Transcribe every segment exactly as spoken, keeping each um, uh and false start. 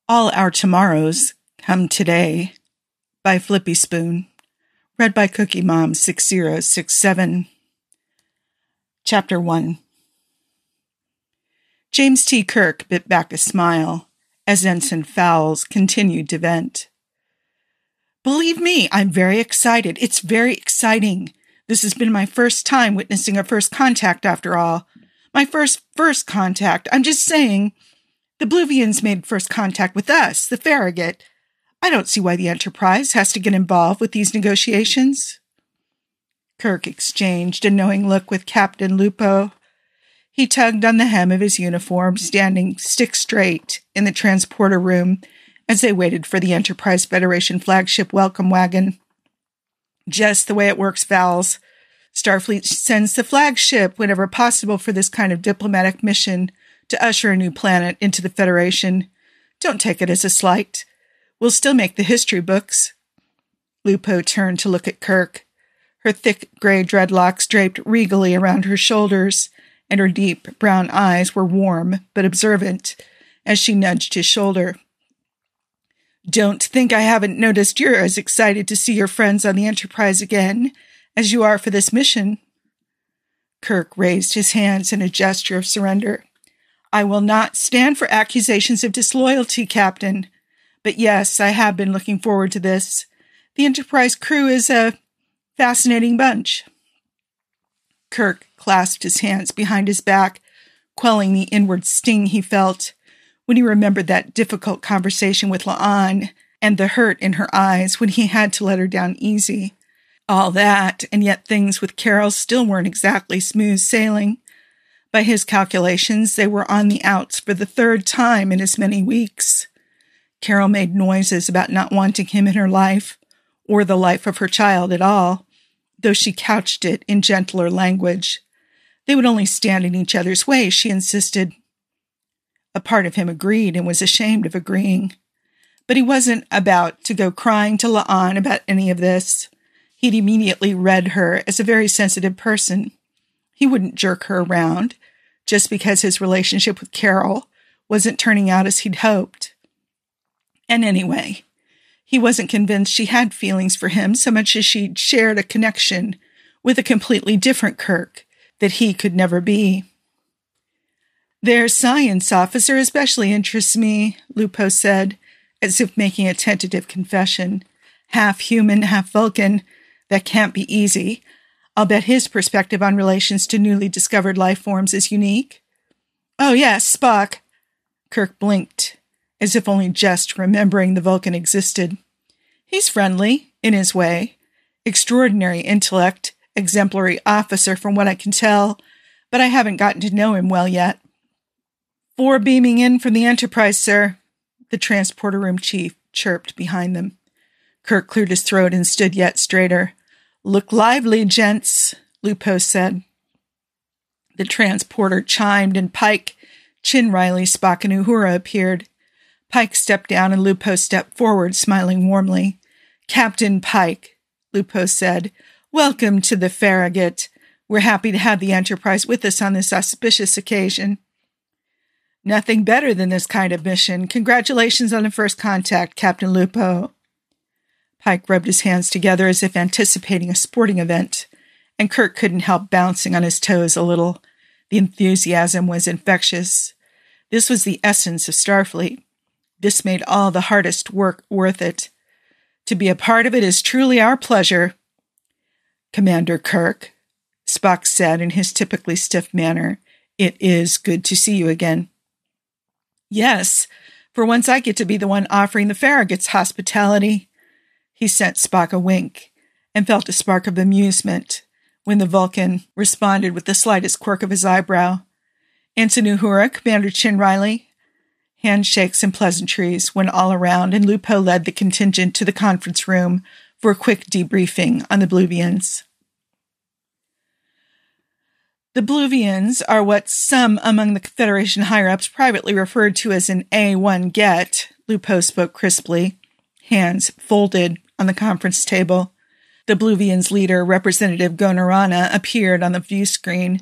All Our Tomorrows Come Today by Flippy Spoon. Read by Cookie Mom six zero six seven. Chapter one. James T. Kirk bit back a smile as Ensign Fowles continued to vent. Believe me, I'm very excited. It's very exciting. This has been my first time witnessing a first contact after all. My first first contact. I'm just saying, the Bluvians made first contact with us, the Farragut. I don't see why the Enterprise has to get involved with these negotiations. Kirk exchanged a knowing look with Captain Lupo. He tugged on the hem of his uniform, standing stick straight in the transporter room as they waited for the Enterprise Federation flagship welcome wagon. Just the way it works, Vals. Starfleet sends the flagship whenever possible for this kind of diplomatic mission to usher a new planet into the Federation. Don't take it as a slight. We'll still make the history books. Lupo turned to look at Kirk. Her thick gray dreadlocks draped regally around her shoulders, and her deep brown eyes were warm but observant as she nudged his shoulder. Don't think I haven't noticed you're as excited to see your friends on the Enterprise again as you are for this mission. Kirk raised his hands in a gesture of surrender. I will not stand for accusations of disloyalty, Captain. But yes, I have been looking forward to this. The Enterprise crew is a fascinating bunch. Kirk clasped his hands behind his back, quelling the inward sting he felt when he remembered that difficult conversation with La'an and the hurt in her eyes when he had to let her down easy. All that, and yet things with Carol still weren't exactly smooth sailing. By his calculations, they were on the outs for the third time in as many weeks. Carol made noises about not wanting him in her life, or the life of her child at all, though she couched it in gentler language. They would only stand in each other's way, she insisted. A part of him agreed and was ashamed of agreeing. But he wasn't about to go crying to La'an about any of this. He'd immediately read her as a very sensitive person. He wouldn't jerk her around just because his relationship with Carol wasn't turning out as he'd hoped. And anyway, he wasn't convinced she had feelings for him so much as she'd shared a connection with a completely different Kirk that he could never be. Their science officer especially interests me, Lupo said, as if making a tentative confession. Half human, half Vulcan. That can't be easy. I'll bet his perspective on relations to newly discovered life forms is unique. Oh, yes, Spock. Kirk blinked, as if only just remembering the Vulcan existed. He's friendly, in his way. Extraordinary intellect, exemplary officer from what I can tell, but I haven't gotten to know him well yet. Four beaming in from the Enterprise, sir, the transporter room chief chirped behind them. Kirk cleared his throat and stood yet straighter. Look lively, gents, Lupo said. The transporter chimed and Pike, Chin Riley, Spock, and Uhura appeared. Pike stepped down and Lupo stepped forward, smiling warmly. Captain Pike, Lupo said, welcome to the Farragut. We're happy to have the Enterprise with us on this auspicious occasion. Nothing better than this kind of mission. Congratulations on the first contact, Captain Lupo. Pike rubbed his hands together as if anticipating a sporting event, and Kirk couldn't help bouncing on his toes a little. The enthusiasm was infectious. This was the essence of Starfleet. This made all the hardest work worth it. To be a part of it is truly our pleasure. Commander Kirk, Spock said in his typically stiff manner, it is good to see you again. Yes, for once I get to be the one offering the Farragut's hospitality. He sent Spock a wink and felt a spark of amusement when the Vulcan responded with the slightest quirk of his eyebrow. Ensign Uhura, Commander Chin Riley. Handshakes and pleasantries went all around, and Lupo led the contingent to the conference room for a quick debriefing on the Bluvians. The Bluvians are what some among the Federation higher-ups privately referred to as an A one get, Lupo spoke crisply, hands folded on the conference table. The Bluvians' leader, Representative Gonarana, appeared on the view screen,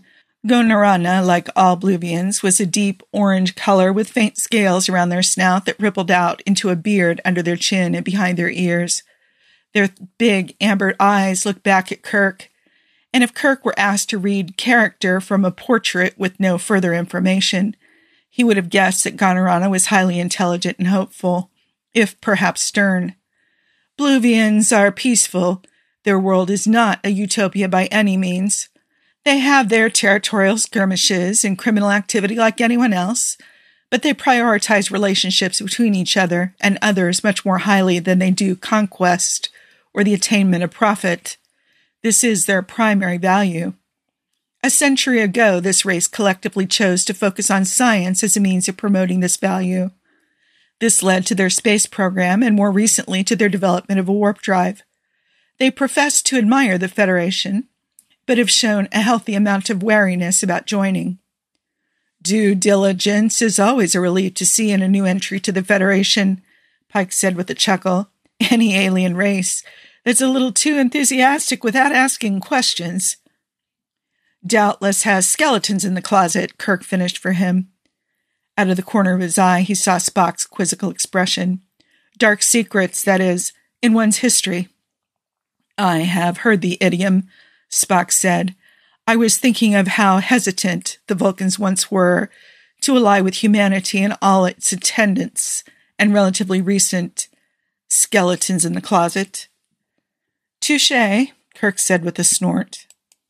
Gonarana, like all Bluvians, was a deep orange color with faint scales around their snout that rippled out into a beard under their chin and behind their ears. Their big, amber eyes looked back at Kirk, and if Kirk were asked to read character from a portrait with no further information, he would have guessed that Gonarana was highly intelligent and hopeful, if perhaps stern. Bluvians are peaceful. Their world is not a utopia by any means. They have their territorial skirmishes and criminal activity like anyone else, but they prioritize relationships between each other and others much more highly than they do conquest or the attainment of profit. This is their primary value. A century ago, this race collectively chose to focus on science as a means of promoting this value. This led to their space program and more recently to their development of a warp drive. They profess to admire the Federation, but have shown a healthy amount of wariness about joining. Due diligence is always a relief to see in a new entry to the Federation, Pike said with a chuckle. Any alien race that's a little too enthusiastic without asking questions. Doubtless has skeletons in the closet, Kirk finished for him. Out of the corner of his eye, he saw Spock's quizzical expression. Dark secrets, that is, in one's history. I have heard the idiom, Spock said. I was thinking of how hesitant the Vulcans once were to ally with humanity and all its attendants and relatively recent skeletons in the closet. Touché, Kirk said with a snort.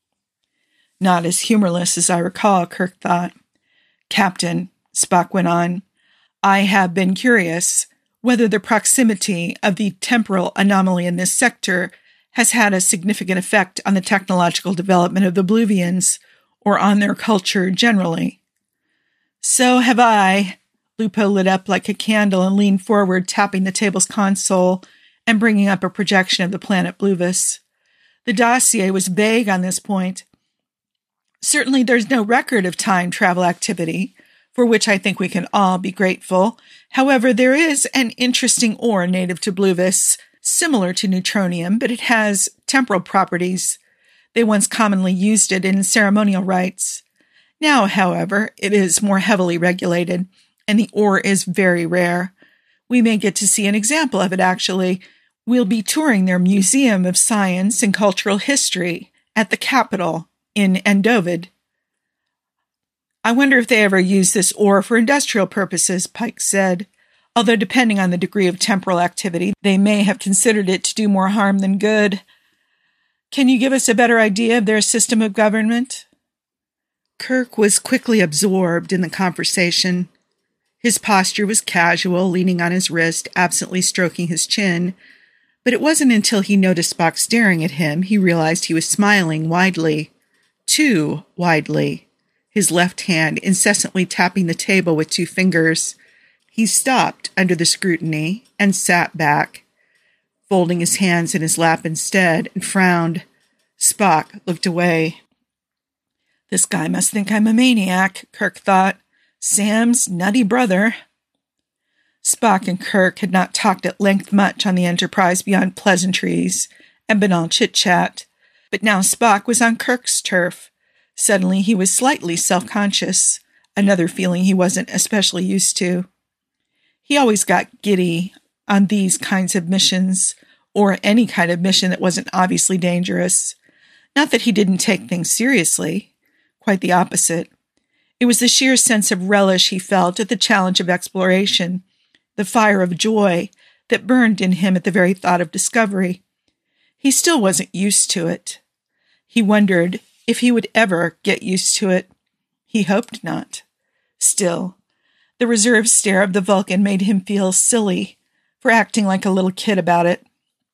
Not as humorless as I recall, Kirk thought. Captain, Spock went on, I have been curious whether the proximity of the temporal anomaly in this sector has had a significant effect on the technological development of the Bluvians, or on their culture generally. So have I. Lupo lit up like a candle and leaned forward, tapping the table's console and bringing up a projection of the planet Bluvis. The dossier was vague on this point. Certainly there's no record of time travel activity, for which I think we can all be grateful. However, there is an interesting ore native to Bluvis, similar to neutronium, but it has temporal properties. They once commonly used it in ceremonial rites. Now, however, it is more heavily regulated, and the ore is very rare. We may get to see an example of it, actually. We'll be touring their Museum of Science and Cultural History at the Capitol in Endovid. I wonder if they ever use this ore for industrial purposes, Pike said. Although depending on the degree of temporal activity, they may have considered it to do more harm than good. Can you give us a better idea of their system of government? Kirk was quickly absorbed in the conversation. His posture was casual, leaning on his wrist, absently stroking his chin. But it wasn't until he noticed Spock staring at him he realized he was smiling widely. Too widely. His left hand incessantly tapping the table with two fingers. He stopped under the scrutiny and sat back, folding his hands in his lap instead, and frowned. Spock looked away. This guy must think I'm a maniac, Kirk thought. Sam's nutty brother. Spock and Kirk had not talked at length much on the Enterprise beyond pleasantries and banal chit-chat, but now Spock was on Kirk's turf. Suddenly he was slightly self-conscious, another feeling he wasn't especially used to. He always got giddy on these kinds of missions, or any kind of mission that wasn't obviously dangerous. Not that he didn't take things seriously. Quite the opposite. It was the sheer sense of relish he felt at the challenge of exploration, the fire of joy that burned in him at the very thought of discovery. He still wasn't used to it. He wondered if he would ever get used to it. He hoped not. Still, the reserved stare of the Vulcan made him feel silly for acting like a little kid about it.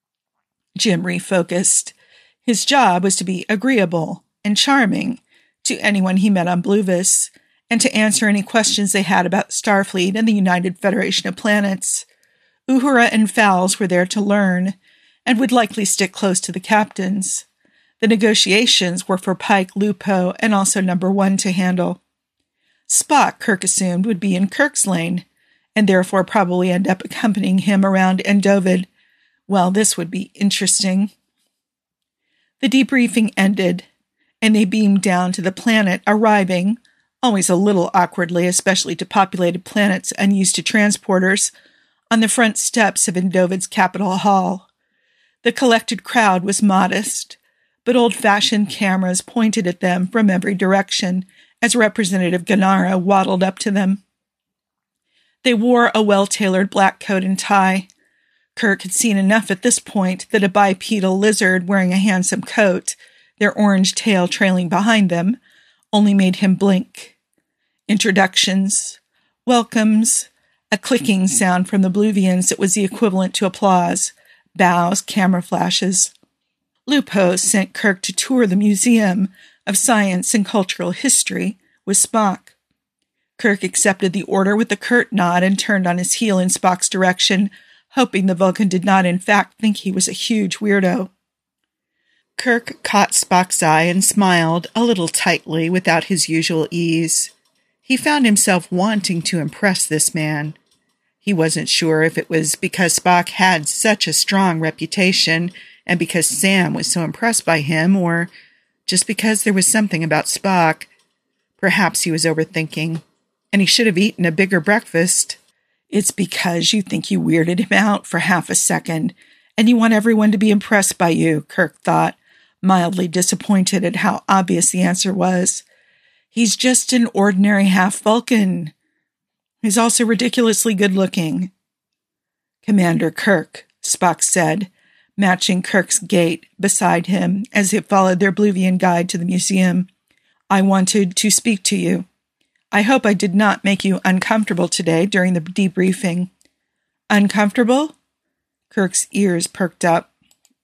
Jim refocused. His job was to be agreeable and charming to anyone he met on Bluvis, and to answer any questions they had about Starfleet and the United Federation of Planets. Uhura and Fowles were there to learn, and would likely stick close to the captains. The negotiations were for Pike, Lupo, and also Number One to handle. Spock, Kirk assumed, would be in Kirk's lane, and therefore probably end up accompanying him around Endovid. Well, this would be interesting. The debriefing ended, and they beamed down to the planet, arriving, always a little awkwardly, especially to populated planets unused to transporters, on the front steps of Endovid's Capitol Hall. The collected crowd was modest, but old-fashioned cameras pointed at them from every direction as Representative Gennaro waddled up to them. They wore a well-tailored black coat and tie. Kirk had seen enough at this point that a bipedal lizard wearing a handsome coat, their orange tail trailing behind them, only made him blink. Introductions, welcomes, a clicking sound from the Bluvians that was the equivalent to applause, bows, camera flashes. Lupo sent Kirk to tour the Museum of Science and Cultural History with Spock. Kirk accepted the order with a curt nod and turned on his heel in Spock's direction, hoping the Vulcan did not in fact think he was a huge weirdo. Kirk caught Spock's eye and smiled, a little tightly, without his usual ease. He found himself wanting to impress this man. He wasn't sure if it was because Spock had such a strong reputation and because Sam was so impressed by him, or just because there was something about Spock. Perhaps he was overthinking, and he should have eaten a bigger breakfast. It's because you think you weirded him out for half a second, and you want everyone to be impressed by you, Kirk thought, mildly disappointed at how obvious the answer was. He's just an ordinary half-Vulcan. He's also ridiculously good-looking. Commander Kirk, Spock said, matching Kirk's gait beside him as he followed their Bluvian guide to the museum. I wanted to speak to you. I hope I did not make you uncomfortable today during the debriefing. Uncomfortable? Kirk's ears perked up.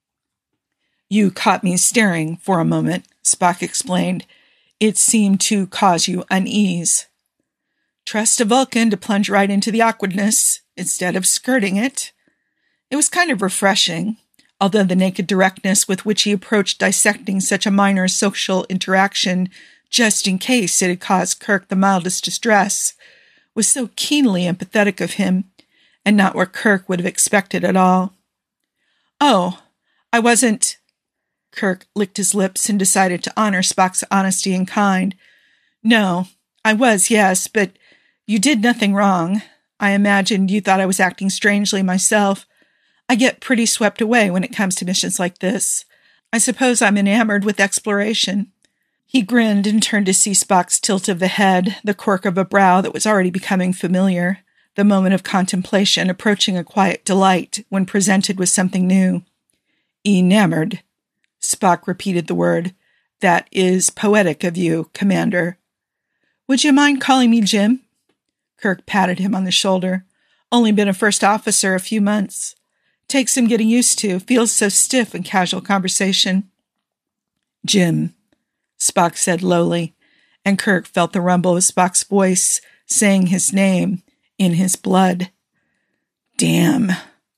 You caught me staring for a moment, Spock explained. It seemed to cause you unease. Trust a Vulcan to plunge right into the awkwardness instead of skirting it. It was kind of refreshing, although the naked directness with which he approached dissecting such a minor social interaction, just in case it had caused Kirk the mildest distress, was so keenly empathetic of him, and not what Kirk would have expected at all. Oh, I wasn't... Kirk licked his lips and decided to honor Spock's honesty and kind. No, I was, yes, but you did nothing wrong. I imagined you thought I was acting strangely myself. I get pretty swept away when it comes to missions like this. I suppose I'm enamored with exploration. He grinned and turned to see Spock's tilt of the head, the quirk of a brow that was already becoming familiar, the moment of contemplation approaching a quiet delight when presented with something new. Enamored. Spock repeated the word. That is poetic of you, Commander. Would you mind calling me Jim? Kirk patted him on the shoulder. Only been a first officer a few months. Takes some getting used to. Feels so stiff in casual conversation. Jim, Spock said lowly, and Kirk felt the rumble of Spock's voice saying his name in his blood. Damn.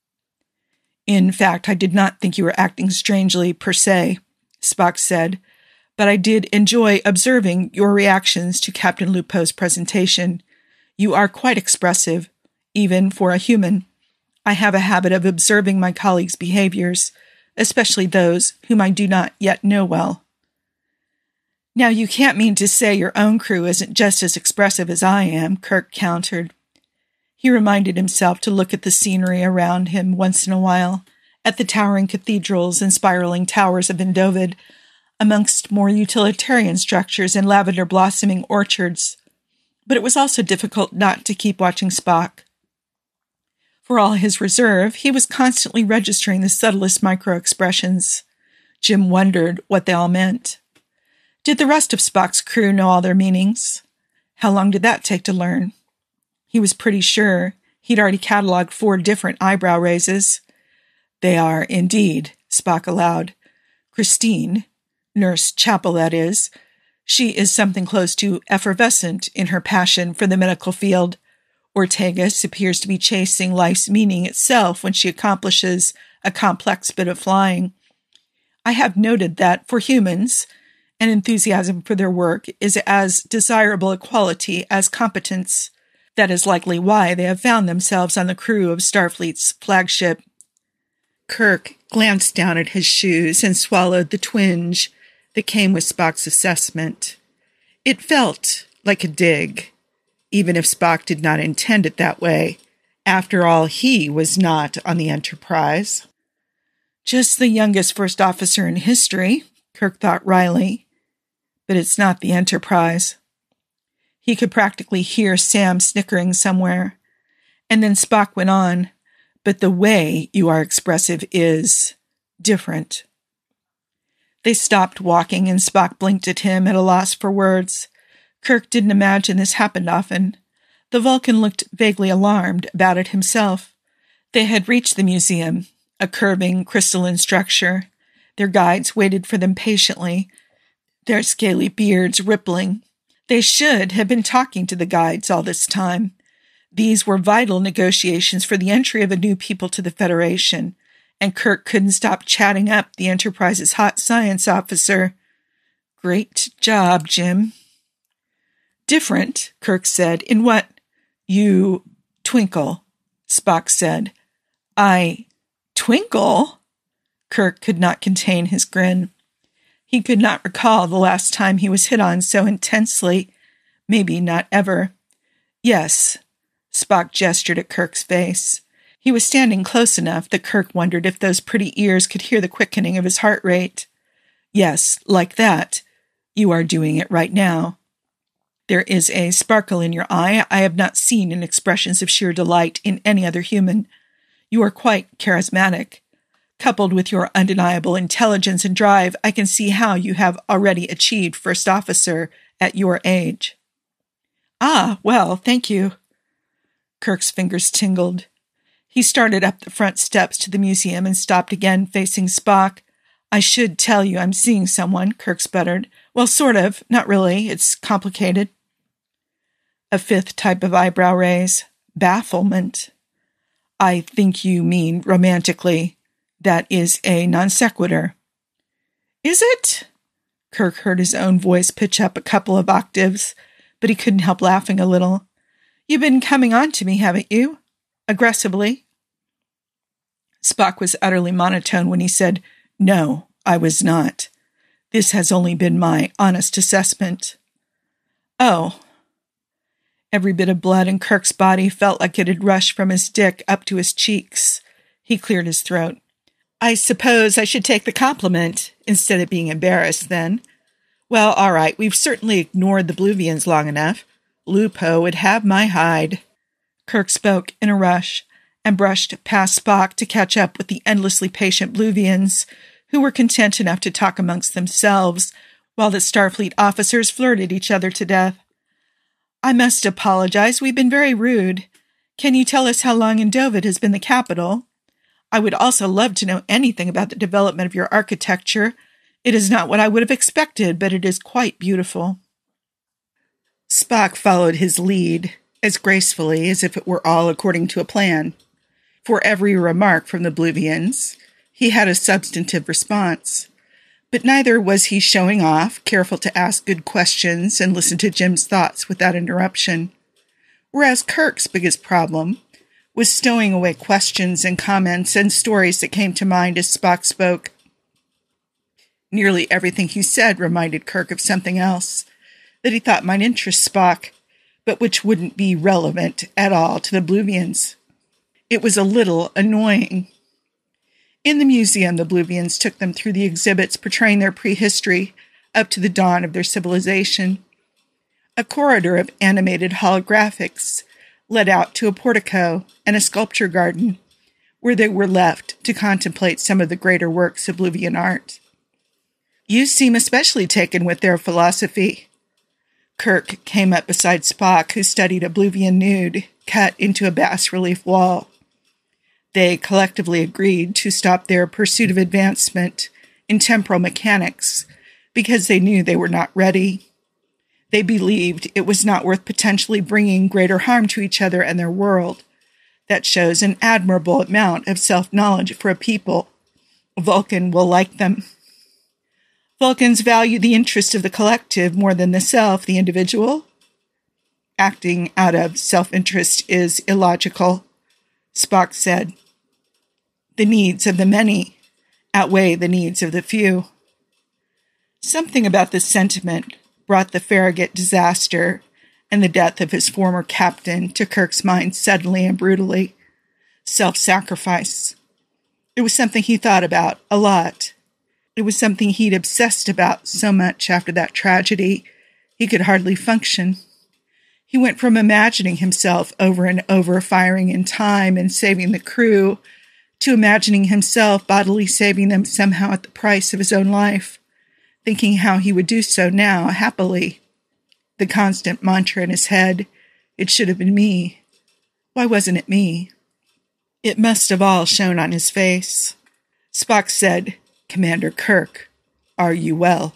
In fact, I did not think you were acting strangely per se, Spock said, but I did enjoy observing your reactions to Captain Lupo's presentation. You are quite expressive, even for a human. I have a habit of observing my colleagues' behaviors, especially those whom I do not yet know well. Now, you can't mean to say your own crew isn't just as expressive as I am, Kirk countered. He reminded himself to look at the scenery around him once in a while, at the towering cathedrals and spiraling towers of Endovid, amongst more utilitarian structures and lavender-blossoming orchards. But it was also difficult not to keep watching Spock. For all his reserve, he was constantly registering the subtlest micro-expressions. Jim wondered what they all meant. Did the rest of Spock's crew know all their meanings? How long did that take to learn? He was pretty sure he'd already cataloged four different eyebrow raises. They are, indeed, Spock allowed. Christine, Nurse Chapel, that is, she is something close to effervescent in her passion for the medical field. Ortegas appears to be chasing life's meaning itself when she accomplishes a complex bit of flying. I have noted that, for humans, an enthusiasm for their work is as desirable a quality as competence. That is likely why they have found themselves on the crew of Starfleet's flagship. Kirk glanced down at his shoes and swallowed the twinge, that came with Spock's assessment. It felt like a dig, even if Spock did not intend it that way. After all, he was not on the Enterprise. Just the youngest first officer in history, Kirk thought wryly. But it's not the Enterprise. He could practically hear Sam snickering somewhere. And then Spock went on, but the way you are expressive is different. They stopped walking, and Spock blinked at him at a loss for words. Kirk didn't imagine this happened often. The Vulcan looked vaguely alarmed about it himself. They had reached the museum, a curving, crystalline structure. Their guides waited for them patiently, their scaly beards rippling. They should have been talking to the guides all this time. These were vital negotiations for the entry of a new people to the Federation, and Kirk couldn't stop chatting up the Enterprise's hot science officer. Great job, Jim. Different, Kirk said. In what? You twinkle, Spock said. I twinkle? Kirk could not contain his grin. He could not recall the last time he was hit on so intensely. Maybe not ever. Yes, Spock gestured at Kirk's face. He was standing close enough that Kirk wondered if those pretty ears could hear the quickening of his heart rate. Yes, like that. You are doing it right now. There is a sparkle in your eye I have not seen in expressions of sheer delight in any other human. You are quite charismatic. Coupled with your undeniable intelligence and drive, I can see how you have already achieved first officer at your age. Ah, well, thank you. Kirk's fingers tingled. He started up the front steps to the museum and stopped again, facing Spock. I should tell you I'm seeing someone, Kirk sputtered. Well, sort of. Not really. It's complicated. A fifth type of eyebrow raise. Bafflement. I think you mean romantically. That is a non sequitur. Is it? Kirk heard his own voice pitch up a couple of octaves, but he couldn't help laughing a little. You've been coming on to me, haven't you? Aggressively. Spock was utterly monotone when he said, No, I was not. This has only been my honest assessment. Oh. Every bit of blood in Kirk's body felt like it had rushed from his dick up to his cheeks. He cleared his throat. I suppose I should take the compliment instead of being embarrassed, then. Well, all right, we've certainly ignored the Bluvians long enough. Lupo would have my hide. Kirk spoke in a rush and brushed past Spock to catch up with the endlessly patient Bluvians, who were content enough to talk amongst themselves while the Starfleet officers flirted each other to death. I must apologize. We've been very rude. Can you tell us how long Indovid has been the capital? I would also love to know anything about the development of your architecture. It is not what I would have expected, but it is quite beautiful. Spock followed his lead as gracefully as if it were all according to a plan. For every remark from the Bluvians, he had a substantive response. But neither was he showing off, careful to ask good questions and listen to Jim's thoughts without interruption. Whereas Kirk's biggest problem was stowing away questions and comments and stories that came to mind as Spock spoke. Nearly everything he said reminded Kirk of something else that he thought might interest Spock, but which wouldn't be relevant at all to the Bluvians. It was a little annoying. In the museum, the Bluvians took them through the exhibits portraying their prehistory up to the dawn of their civilization. A corridor of animated holographics led out to a portico and a sculpture garden, where they were left to contemplate some of the greater works of Bluvian art. You seem especially taken with their philosophy. Kirk came up beside Spock, who studied a Bluvian nude cut into a bas-relief wall. They collectively agreed to stop their pursuit of advancement in temporal mechanics because they knew they were not ready. They believed it was not worth potentially bringing greater harm to each other and their world. That shows an admirable amount of self-knowledge for a people. Vulcan will like them. Vulcans value the interest of the collective more than the self, the individual. Acting out of self-interest is illogical, Spock said. The needs of the many outweigh the needs of the few. Something about this sentiment brought the Farragut disaster and the death of his former captain to Kirk's mind suddenly and brutally. Self-sacrifice. It was something he thought about a lot. It was something he'd obsessed about so much after that tragedy, he could hardly function. He went from imagining himself over and over firing in time and saving the crew to imagining himself bodily saving them somehow at the price of his own life, thinking how he would do so now, happily. The constant mantra in his head, it should have been me. Why wasn't it me? It must have all shown on his face. Spock said, "Commander Kirk, are you well?"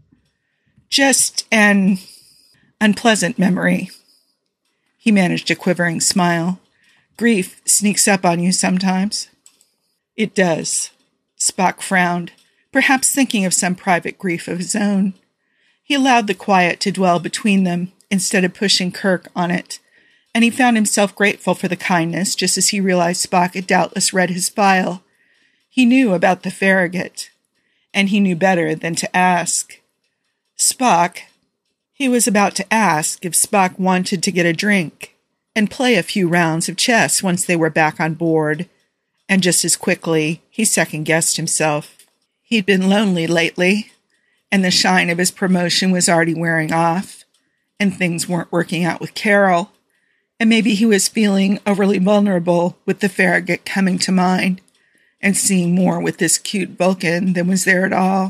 Just an unpleasant memory. He managed a quivering smile. Grief sneaks up on you sometimes. It does. Spock frowned, perhaps thinking of some private grief of his own. He allowed the quiet to dwell between them instead of pushing Kirk on it, and he found himself grateful for the kindness just as he realized Spock had doubtless read his file. He knew about the Farragut, and he knew better than to ask. Spock, he was about to ask if Spock wanted to get a drink and play a few rounds of chess once they were back on board, and just as quickly he second-guessed himself. He'd been lonely lately, and the shine of his promotion was already wearing off, and things weren't working out with Carol, and maybe he was feeling overly vulnerable with the Farragut coming to mind, and seeing more with this cute Vulcan than was there at all.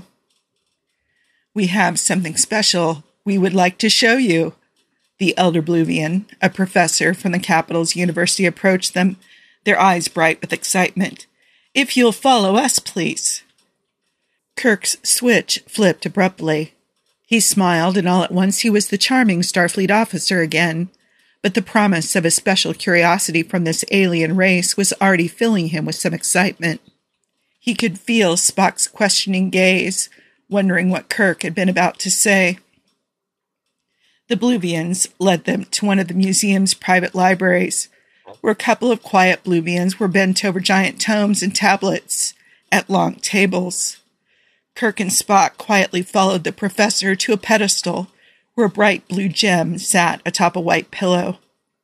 "We have something special we would like to show you." The elder Bluvian, a professor from the capital's university, approached them, their eyes bright with excitement. "If you'll follow us, please." Kirk's switch flipped abruptly. He smiled, and all at once he was the charming Starfleet officer again, but the promise of a special curiosity from this alien race was already filling him with some excitement. He could feel Spock's questioning gaze, wondering what Kirk had been about to say. The Bluvians led them to one of the museum's private libraries, where a couple of quiet Bluvians were bent over giant tomes and tablets at long tables. Kirk and Spock quietly followed the professor to a pedestal where a bright blue gem sat atop a white pillow.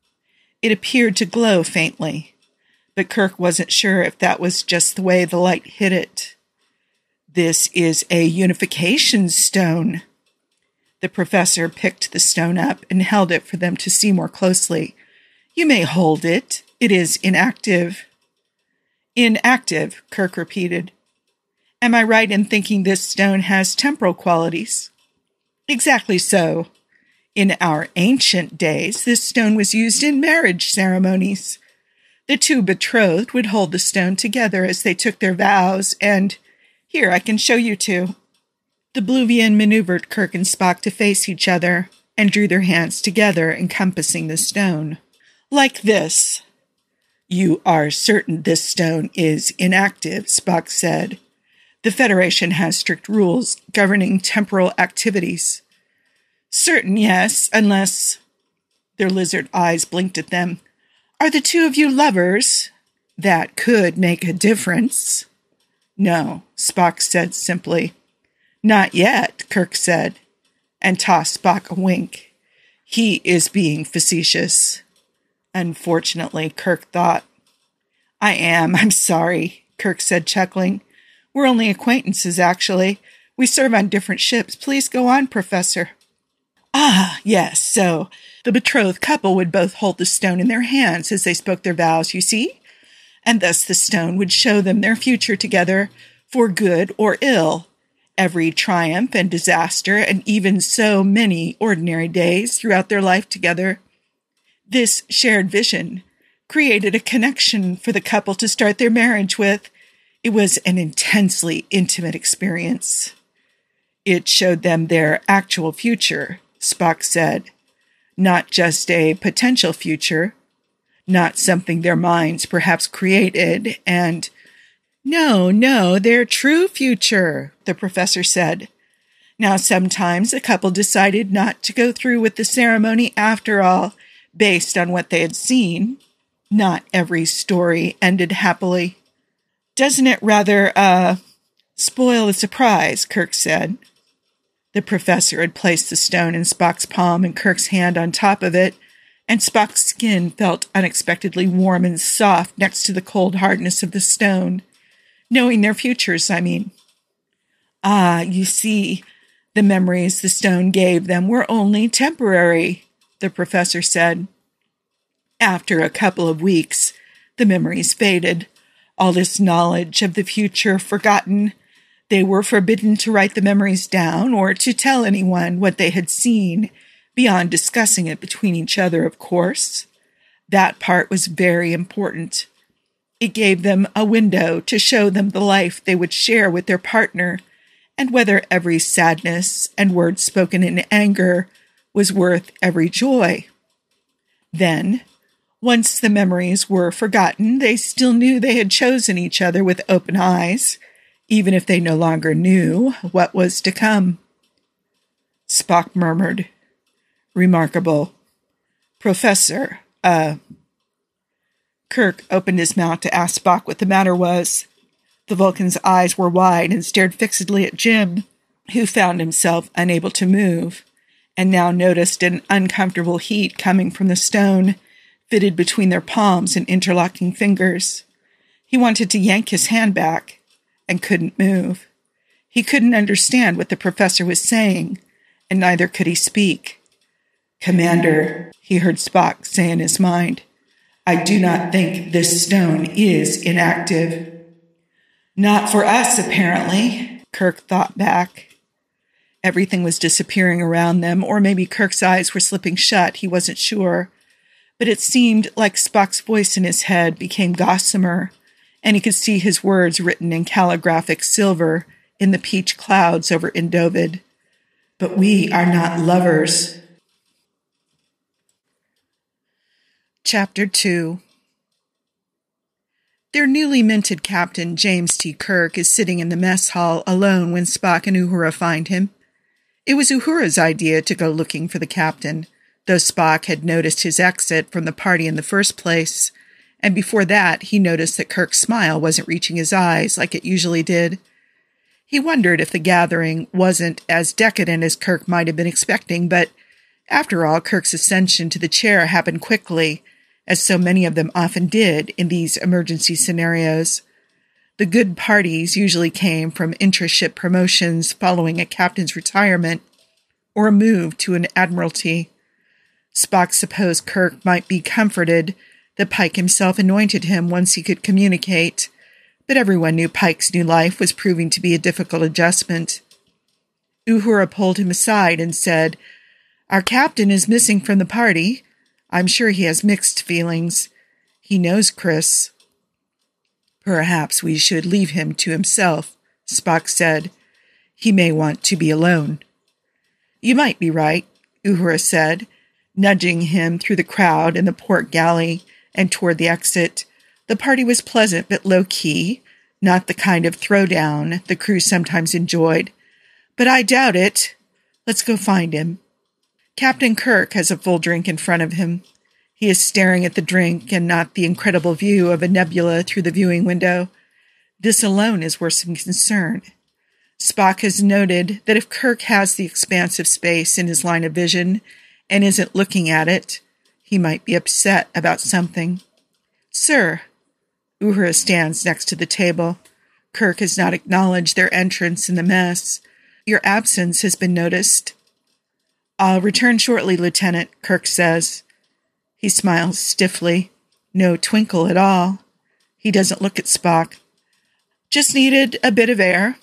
It appeared to glow faintly, but Kirk wasn't sure if that was just the way the light hit it. "This is a unification stone." The professor picked the stone up and held it for them to see more closely. "You may hold it. It is inactive." "Inactive," Kirk repeated. "Am I right in thinking this stone has temporal qualities?" "Exactly so. In our ancient days, this stone was used in marriage ceremonies. The two betrothed would hold the stone together as they took their vows, and here, I can show you two." The Bluvian maneuvered Kirk and Spock to face each other and drew their hands together, encompassing the stone. "Like this." "You are certain this stone is inactive," Spock said. "The Federation has strict rules governing temporal activities." "Certain, yes, unless—" Their lizard eyes blinked at them. "Are the two of you lovers? That could make a difference." "No," Spock said simply. "Not yet," Kirk said, and tossed Spock a wink. He is being facetious. Unfortunately, Kirk thought. "I am, I'm sorry," Kirk said, chuckling. "We're only acquaintances, actually. We serve on different ships. Please go on, Professor." "Ah, yes, so the betrothed couple would both hold the stone in their hands as they spoke their vows, you see? And thus the stone would show them their future together, for good or ill. Every triumph and disaster, and even so many ordinary days throughout their life together. This shared vision created a connection for the couple to start their marriage with. It was an intensely intimate experience. It showed them their actual future," Spock said. "Not just a potential future, not something their minds perhaps created, and—" "No, no, their true future," the professor said. "Now, sometimes the couple decided not to go through with the ceremony after all, based on what they had seen. Not every story ended happily." "Doesn't it rather, uh, spoil the surprise?" Kirk said. The professor had placed the stone in Spock's palm and Kirk's hand on top of it, and Spock's skin felt unexpectedly warm and soft next to the cold hardness of the stone. Knowing their futures, I mean. Ah, you see, the memories the stone gave them were only temporary, the professor said. After a couple of weeks, the memories faded. All this knowledge of the future forgotten. They were forbidden to write the memories down or to tell anyone what they had seen, beyond discussing it between each other, of course. That part was very important. It gave them a window to show them the life they would share with their partner, and whether every sadness and word spoken in anger was worth every joy. Then, once the memories were forgotten, they still knew they had chosen each other with open eyes, even if they no longer knew what was to come. Spock murmured, "Remarkable. Professor, uh..." Kirk opened his mouth to ask Spock what the matter was. The Vulcan's eyes were wide and stared fixedly at Jim, who found himself unable to move, and now noticed an uncomfortable heat coming from the stone, fitted between their palms and interlocking fingers. He wanted to yank his hand back, and couldn't move. He couldn't understand what the professor was saying, and neither could he speak. "Commander," he heard Spock say in his mind, "I do not think this stone is inactive." "Not for us, apparently," Kirk thought back. Everything was disappearing around them, or maybe Kirk's eyes were slipping shut, he wasn't sure. But it seemed like Spock's voice in his head became gossamer, and he could see his words written in calligraphic silver in the peach clouds over Endovid. "But we are not lovers." Chapter two. Their newly minted captain, James T. Kirk, is sitting in the mess hall alone when Spock and Uhura find him. It was Uhura's idea to go looking for the captain, though Spock had noticed his exit from the party in the first place, and before that he noticed that Kirk's smile wasn't reaching his eyes like it usually did. He wondered if the gathering wasn't as decadent as Kirk might have been expecting, but after all, Kirk's ascension to the chair happened quickly, as so many of them often did in these emergency scenarios. The good parties usually came from intra-ship promotions following a captain's retirement or a move to an admiralty. Spock supposed Kirk might be comforted that Pike himself anointed him once he could communicate, but everyone knew Pike's new life was proving to be a difficult adjustment. Uhura pulled him aside and said, "Our captain is missing from the party. I'm sure he has mixed feelings. He knows Chris." "Perhaps we should leave him to himself," Spock said. "He may want to be alone." "You might be right," Uhura said, nudging him through the crowd in the port galley and toward the exit. The party was pleasant but low-key, not the kind of throwdown the crew sometimes enjoyed. "But I doubt it. Let's go find him." Captain Kirk has a full drink in front of him. He is staring at the drink and not the incredible view of a nebula through the viewing window. This alone is worth some concern. Spock has noted that if Kirk has the expansive space in his line of vision and isn't looking at it, he might be upset about something. "Sir." Uhura stands next to the table. Kirk has not acknowledged their entrance in the mess. "Your absence has been noticed." "I'll return shortly, Lieutenant," Kirk says. He smiles stiffly. No twinkle at all. He doesn't look at Spock. "Just needed a bit of air."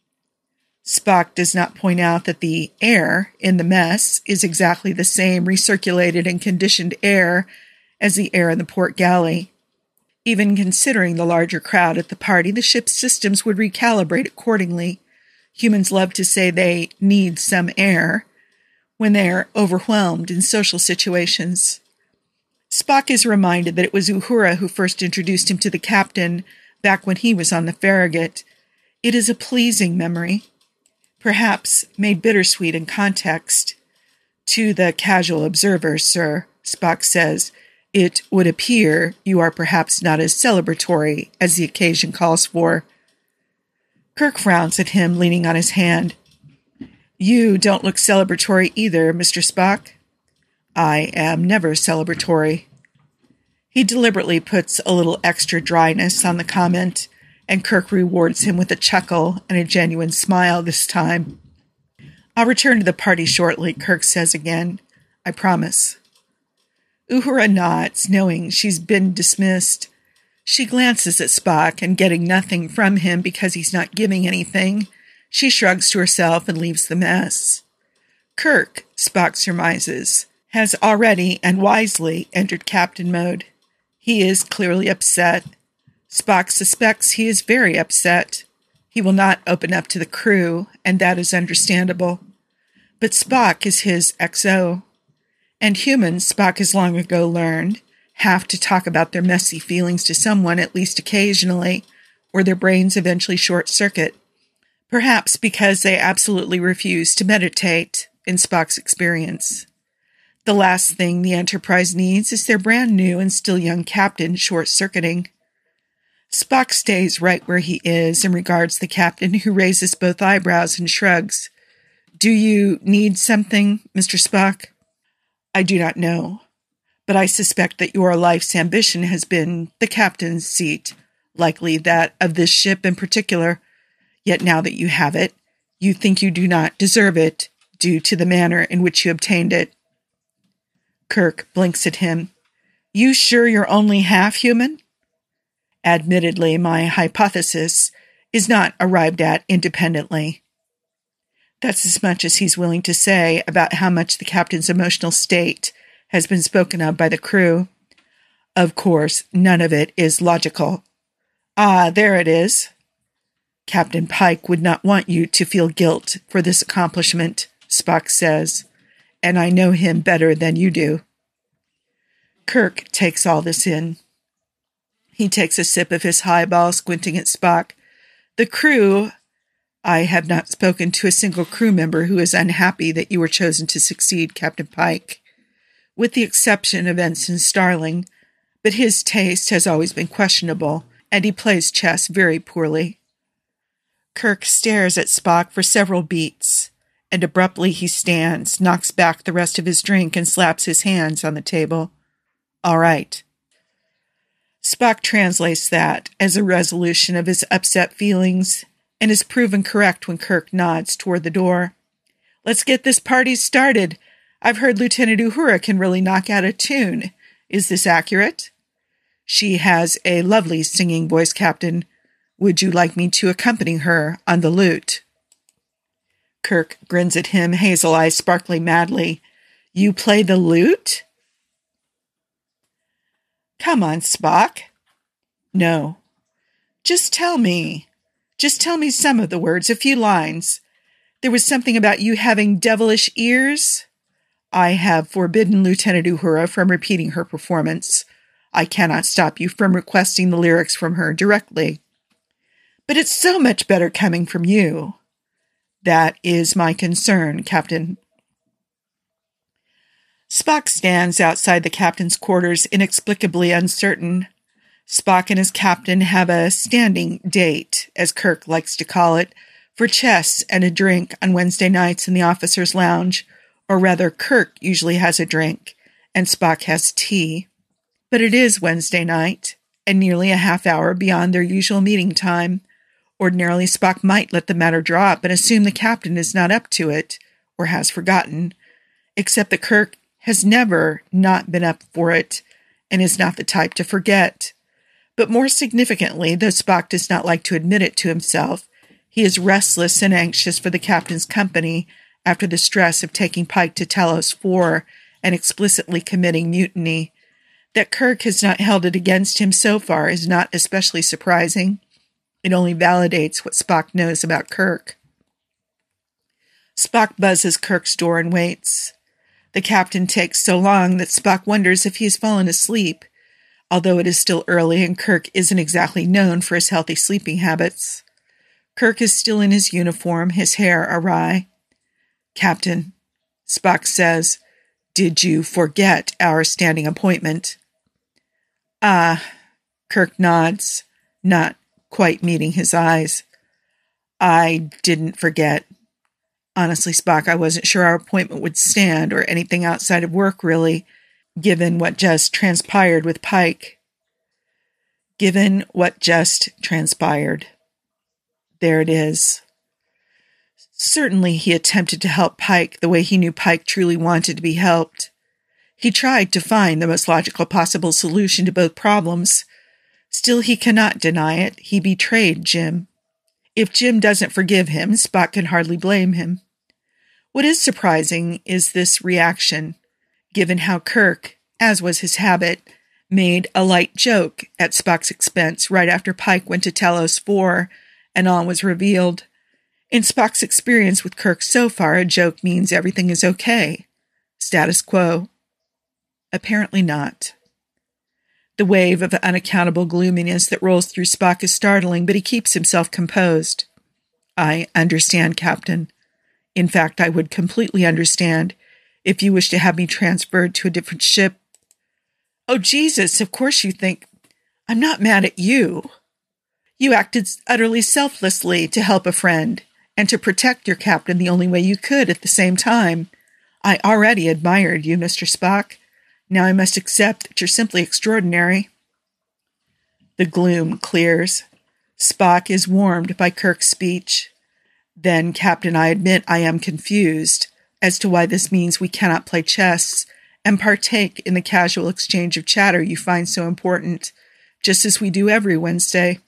Spock does not point out that the air in the mess is exactly the same recirculated and conditioned air as the air in the port galley. Even considering the larger crowd at the party, the ship's systems would recalibrate accordingly. Humans love to say they need some air when they're overwhelmed in social situations. Spock is reminded that it was Uhura who first introduced him to the captain back when he was on the Farragut. It is a pleasing memory, perhaps made bittersweet in context. "To the casual observer, sir," Spock says, "it would appear you are perhaps not as celebratory as the occasion calls for." Kirk frowns at him, leaning on his hand. You don't look celebratory either, Mister Spock. I am never celebratory. He deliberately puts a little extra dryness on the comment, and Kirk rewards him with a chuckle and a genuine smile this time. I'll return to the party shortly, Kirk says again. I promise. Uhura nods, knowing she's been dismissed. She glances at Spock, and getting nothing from him because he's not giving anything, she shrugs to herself and leaves the mess. Kirk, Spock surmises, has already and wisely entered captain mode. He is clearly upset. Spock suspects he is very upset. He will not open up to the crew, and that is understandable. But Spock is his X O. And humans, Spock has long ago learned, have to talk about their messy feelings to someone at least occasionally, or their brains eventually short-circuit. Perhaps because they absolutely refuse to meditate, in Spock's experience. The last thing the Enterprise needs is their brand new and still young captain short-circuiting. Spock stays right where he is and regards the captain, who raises both eyebrows and shrugs. Do you need something, Mister Spock? I do not know, but I suspect that your life's ambition has been the captain's seat, likely that of this ship in particular. Yet now that you have it, you think you do not deserve it, due to the manner in which you obtained it. Kirk blinks at him. You sure you're only half human? Admittedly, my hypothesis is not arrived at independently. That's as much as he's willing to say about how much the captain's emotional state has been spoken of by the crew. Of course, none of it is logical. Ah, there it is. Captain Pike would not want you to feel guilt for this accomplishment, Spock says, and I know him better than you do. Kirk takes all this in. He takes a sip of his highball, squinting at Spock. The crew... I have not spoken to a single crew member who is unhappy that you were chosen to succeed Captain Pike, with the exception of Ensign Starling, but his taste has always been questionable, and he plays chess very poorly. Kirk stares at Spock for several beats, and abruptly he stands, knocks back the rest of his drink, and slaps his hands on the table. All right. Spock translates that as a resolution of his upset feelings, and is proven correct when Kirk nods toward the door. Let's get this party started. I've heard Lieutenant Uhura can really knock out a tune. Is this accurate? She has a lovely singing voice, Captain. Would you like me to accompany her on the lute? Kirk grins at him, hazel eyes sparkling madly. You play the lute? Come on, Spock. No. Just tell me. Just tell me some of the words, a few lines. There was something about you having devilish ears. I have forbidden Lieutenant Uhura from repeating her performance. I cannot stop you from requesting the lyrics from her directly. But it's so much better coming from you. That is my concern, Captain. Spock stands outside the captain's quarters, inexplicably uncertain. Spock and his captain have a standing date, as Kirk likes to call it, for chess and a drink on Wednesday nights in the officers' lounge, or rather Kirk usually has a drink, and Spock has tea. But it is Wednesday night, and nearly a half hour beyond their usual meeting time. Ordinarily, Spock might let the matter drop and assume the captain is not up to it, or has forgotten, except that Kirk has never not been up for it, and is not the type to forget. But more significantly, though Spock does not like to admit it to himself, he is restless and anxious for the captain's company after the stress of taking Pike to Talos four and explicitly committing mutiny. That Kirk has not held it against him so far is not especially surprising. It only validates what Spock knows about Kirk. Spock buzzes Kirk's door and waits. The captain takes so long that Spock wonders if he has fallen asleep, although it is still early and Kirk isn't exactly known for his healthy sleeping habits. Kirk is still in his uniform, his hair awry. Captain, Spock says, did you forget our standing appointment? Ah, Kirk nods, not quite meeting his eyes. I didn't forget. Honestly, Spock, I wasn't sure our appointment would stand, or anything outside of work, really, given what just transpired with Pike. Given what just transpired. There it is. Certainly he attempted to help Pike the way he knew Pike truly wanted to be helped. He tried to find the most logical possible solution to both problems. Still, he cannot deny it. He betrayed Jim. If Jim doesn't forgive him, Spock can hardly blame him. What is surprising is this reaction, given how Kirk, as was his habit, made a light joke at Spock's expense right after Pike went to Talos four and all was revealed. In Spock's experience with Kirk so far, a joke means everything is okay. Status quo. Apparently not. The wave of unaccountable gloominess that rolls through Spock is startling, but he keeps himself composed. I understand, Captain. In fact, I would completely understand if you wish to have me transferred to a different ship. Oh, Jesus, of course you think. I'm not mad at you. You acted utterly selflessly to help a friend and to protect your captain the only way you could at the same time. I already admired you, Mister Spock. Now I must accept that you're simply extraordinary. The gloom clears. Spock is warmed by Kirk's speech. Then, Captain, I admit I am confused as to why this means we cannot play chess and partake in the casual exchange of chatter you find so important, just as we do every Wednesday.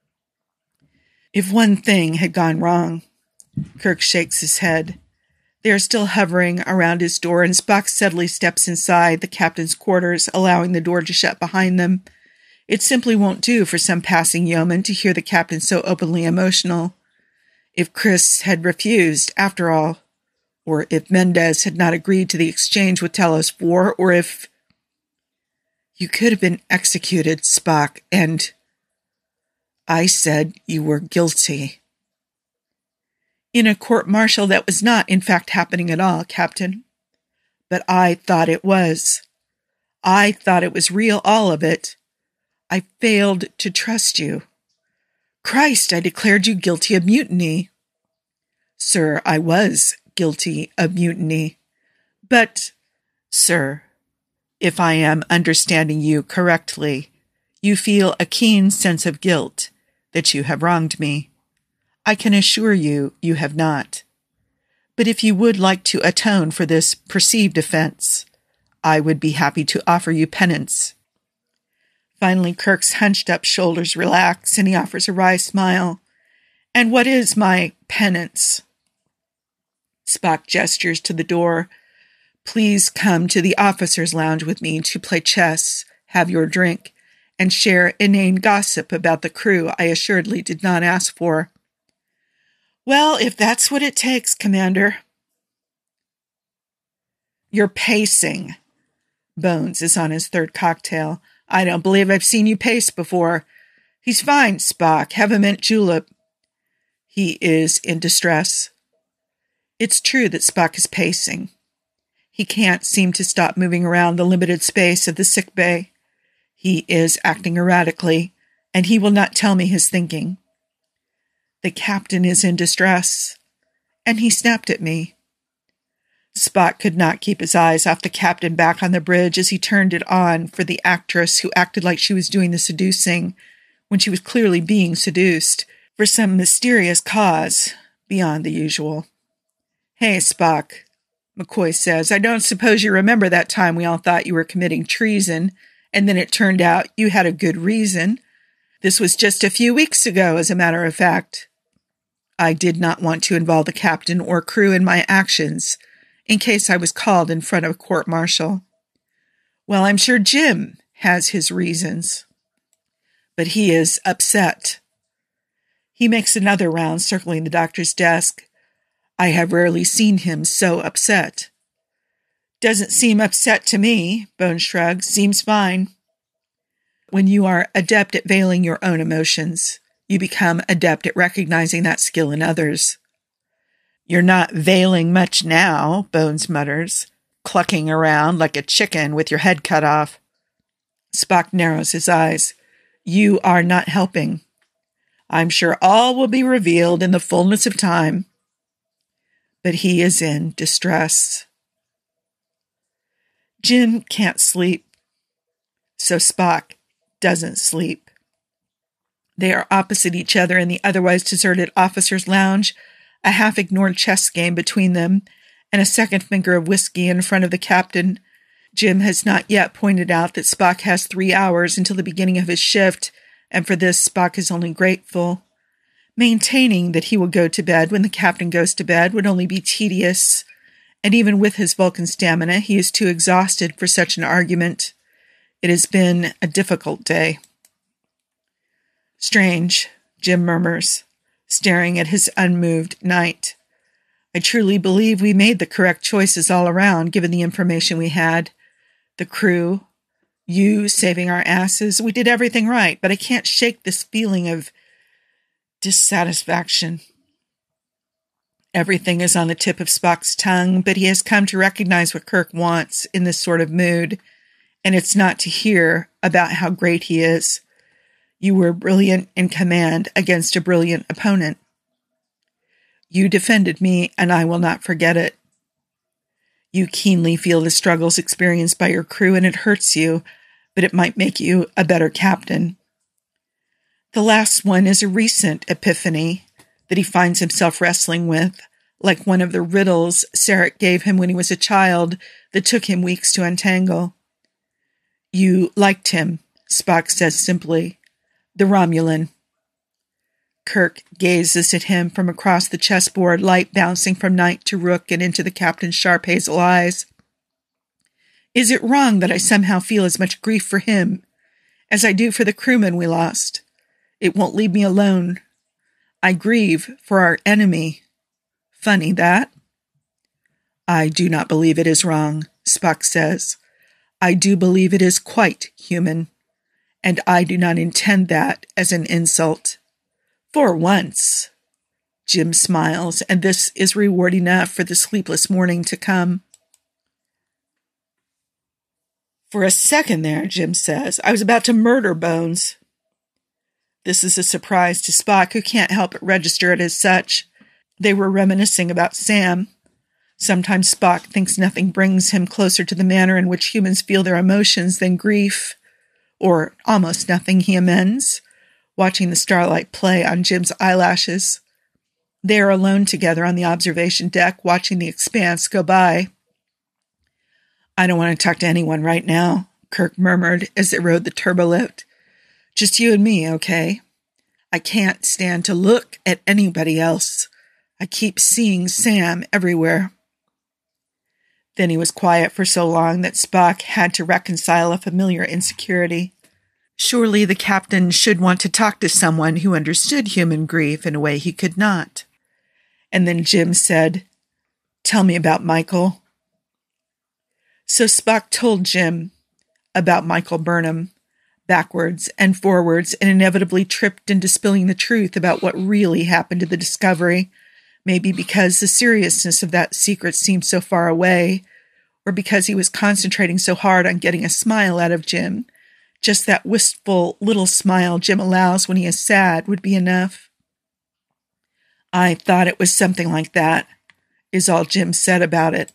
If one thing had gone wrong, Kirk shakes his head. They are still hovering around his door, and Spock steadily steps inside the captain's quarters, allowing the door to shut behind them. It simply won't do for some passing yeoman to hear the captain so openly emotional. If Chris had refused, after all, or if Mendez had not agreed to the exchange with Talos four, or if... You could have been executed, Spock, and... I said you were guilty. In a court-martial that was not, in fact, happening at all, Captain. But I thought it was. I thought it was real, all of it. I failed to trust you. Christ, I declared you guilty of mutiny. Sir, I was guilty of mutiny. But, sir, if I am understanding you correctly, you feel a keen sense of guilt that you have wronged me. I can assure you, you have not. But if you would like to atone for this perceived offense, I would be happy to offer you penance. Finally, Kirk's hunched-up shoulders relax, and he offers a wry smile. And what is my penance? Spock gestures to the door. Please come to the officers' lounge with me to play chess, have your drink, and share inane gossip about the crew I assuredly did not ask for. Well, if that's what it takes, Commander. You're pacing. Bones is on his third cocktail. I don't believe I've seen you pace before. He's fine, Spock. Have a mint julep. He is in distress. It's true that Spock is pacing. He can't seem to stop moving around the limited space of the sick bay. He is acting erratically, and he will not tell me his thinking. The captain is in distress, and he snapped at me. Spock could not keep his eyes off the captain back on the bridge as he turned it on for the actress who acted like she was doing the seducing when she was clearly being seduced for some mysterious cause beyond the usual. Hey, Spock, McCoy says, I don't suppose you remember that time we all thought you were committing treason, and then it turned out you had a good reason. This was just a few weeks ago, as a matter of fact. I did not want to involve the captain or crew in my actions, in case I was called in front of a court-martial. Well, I'm sure Jim has his reasons. But he is upset. He makes another round circling the doctor's desk. I have rarely seen him so upset. Doesn't seem upset to me, Bones shrugs. Seems fine. When you are adept at veiling your own emotions, you become adept at recognizing that skill in others. You're not veiling much now, Bones mutters, clucking around like a chicken with your head cut off. Spock narrows his eyes. You are not helping. I'm sure all will be revealed in the fullness of time. but he is in distress. Jim can't sleep, so Spock doesn't sleep. They are opposite each other in the otherwise deserted officers' lounge, a half-ignored chess game between them, and a second finger of whiskey in front of the captain. Jim has not yet pointed out that Spock has three hours until the beginning of his shift, and for this Spock is only grateful. Maintaining that he will go to bed when the captain goes to bed would only be tedious, and even with his Vulcan stamina, he is too exhausted for such an argument. It has been a difficult day. Strange, Jim murmurs, staring at his unmoved night. I truly believe we made the correct choices all around, given the information we had. The crew, you saving our asses, we did everything right, but I can't shake this feeling of dissatisfaction. Everything is on the tip of Spock's tongue, but he has come to recognize what Kirk wants in this sort of mood, and it's not to hear about how great he is. You were brilliant in command against a brilliant opponent. You defended me, and I will not forget it. You keenly feel the struggles experienced by your crew, and it hurts you, but it might make you a better captain. The last one is a recent epiphany that he finds himself wrestling with, like one of the riddles Sarek gave him when he was a child that took him weeks to untangle. You liked him, Spock says simply. The Romulan. Kirk gazes at him from across the chessboard, light bouncing from knight to rook and into the captain's sharp hazel eyes. Is it wrong that I somehow feel as much grief for him as I do for the crewmen we lost? It won't leave me alone. I grieve for our enemy. Funny, that? I do not believe it is wrong, Spock says. I do believe it is quite human, and I do not intend that as an insult. For once. Jim smiles, and this is reward enough for the sleepless morning to come. For a second there, Jim says, I was about to murder Bones. This is a surprise to Spock, who can't help but register it as such. They were reminiscing about Sam. Sometimes Spock thinks nothing brings him closer to the manner in which humans feel their emotions than grief, or almost nothing, he amends, watching the starlight play on Jim's eyelashes. They are alone together on the observation deck, watching the expanse go by. I don't want to talk to anyone right now, Kirk murmured as they rode the turbolift. Just you and me, okay? I can't stand to look at anybody else. I keep seeing Sam everywhere. Then he was quiet for so long that Spock had to reconcile a familiar insecurity. Surely the captain should want to talk to someone who understood human grief in a way he could not. And then Jim said, Tell me about Michael. So Spock told Jim about Michael Burnham, backwards and forwards, and inevitably tripped into spilling the truth about what really happened to the Discovery, maybe because the seriousness of that secret seemed so far away, or because he was concentrating so hard on getting a smile out of Jim. Just that wistful little smile Jim allows when he is sad would be enough. I thought it was something like that, is all Jim said about it.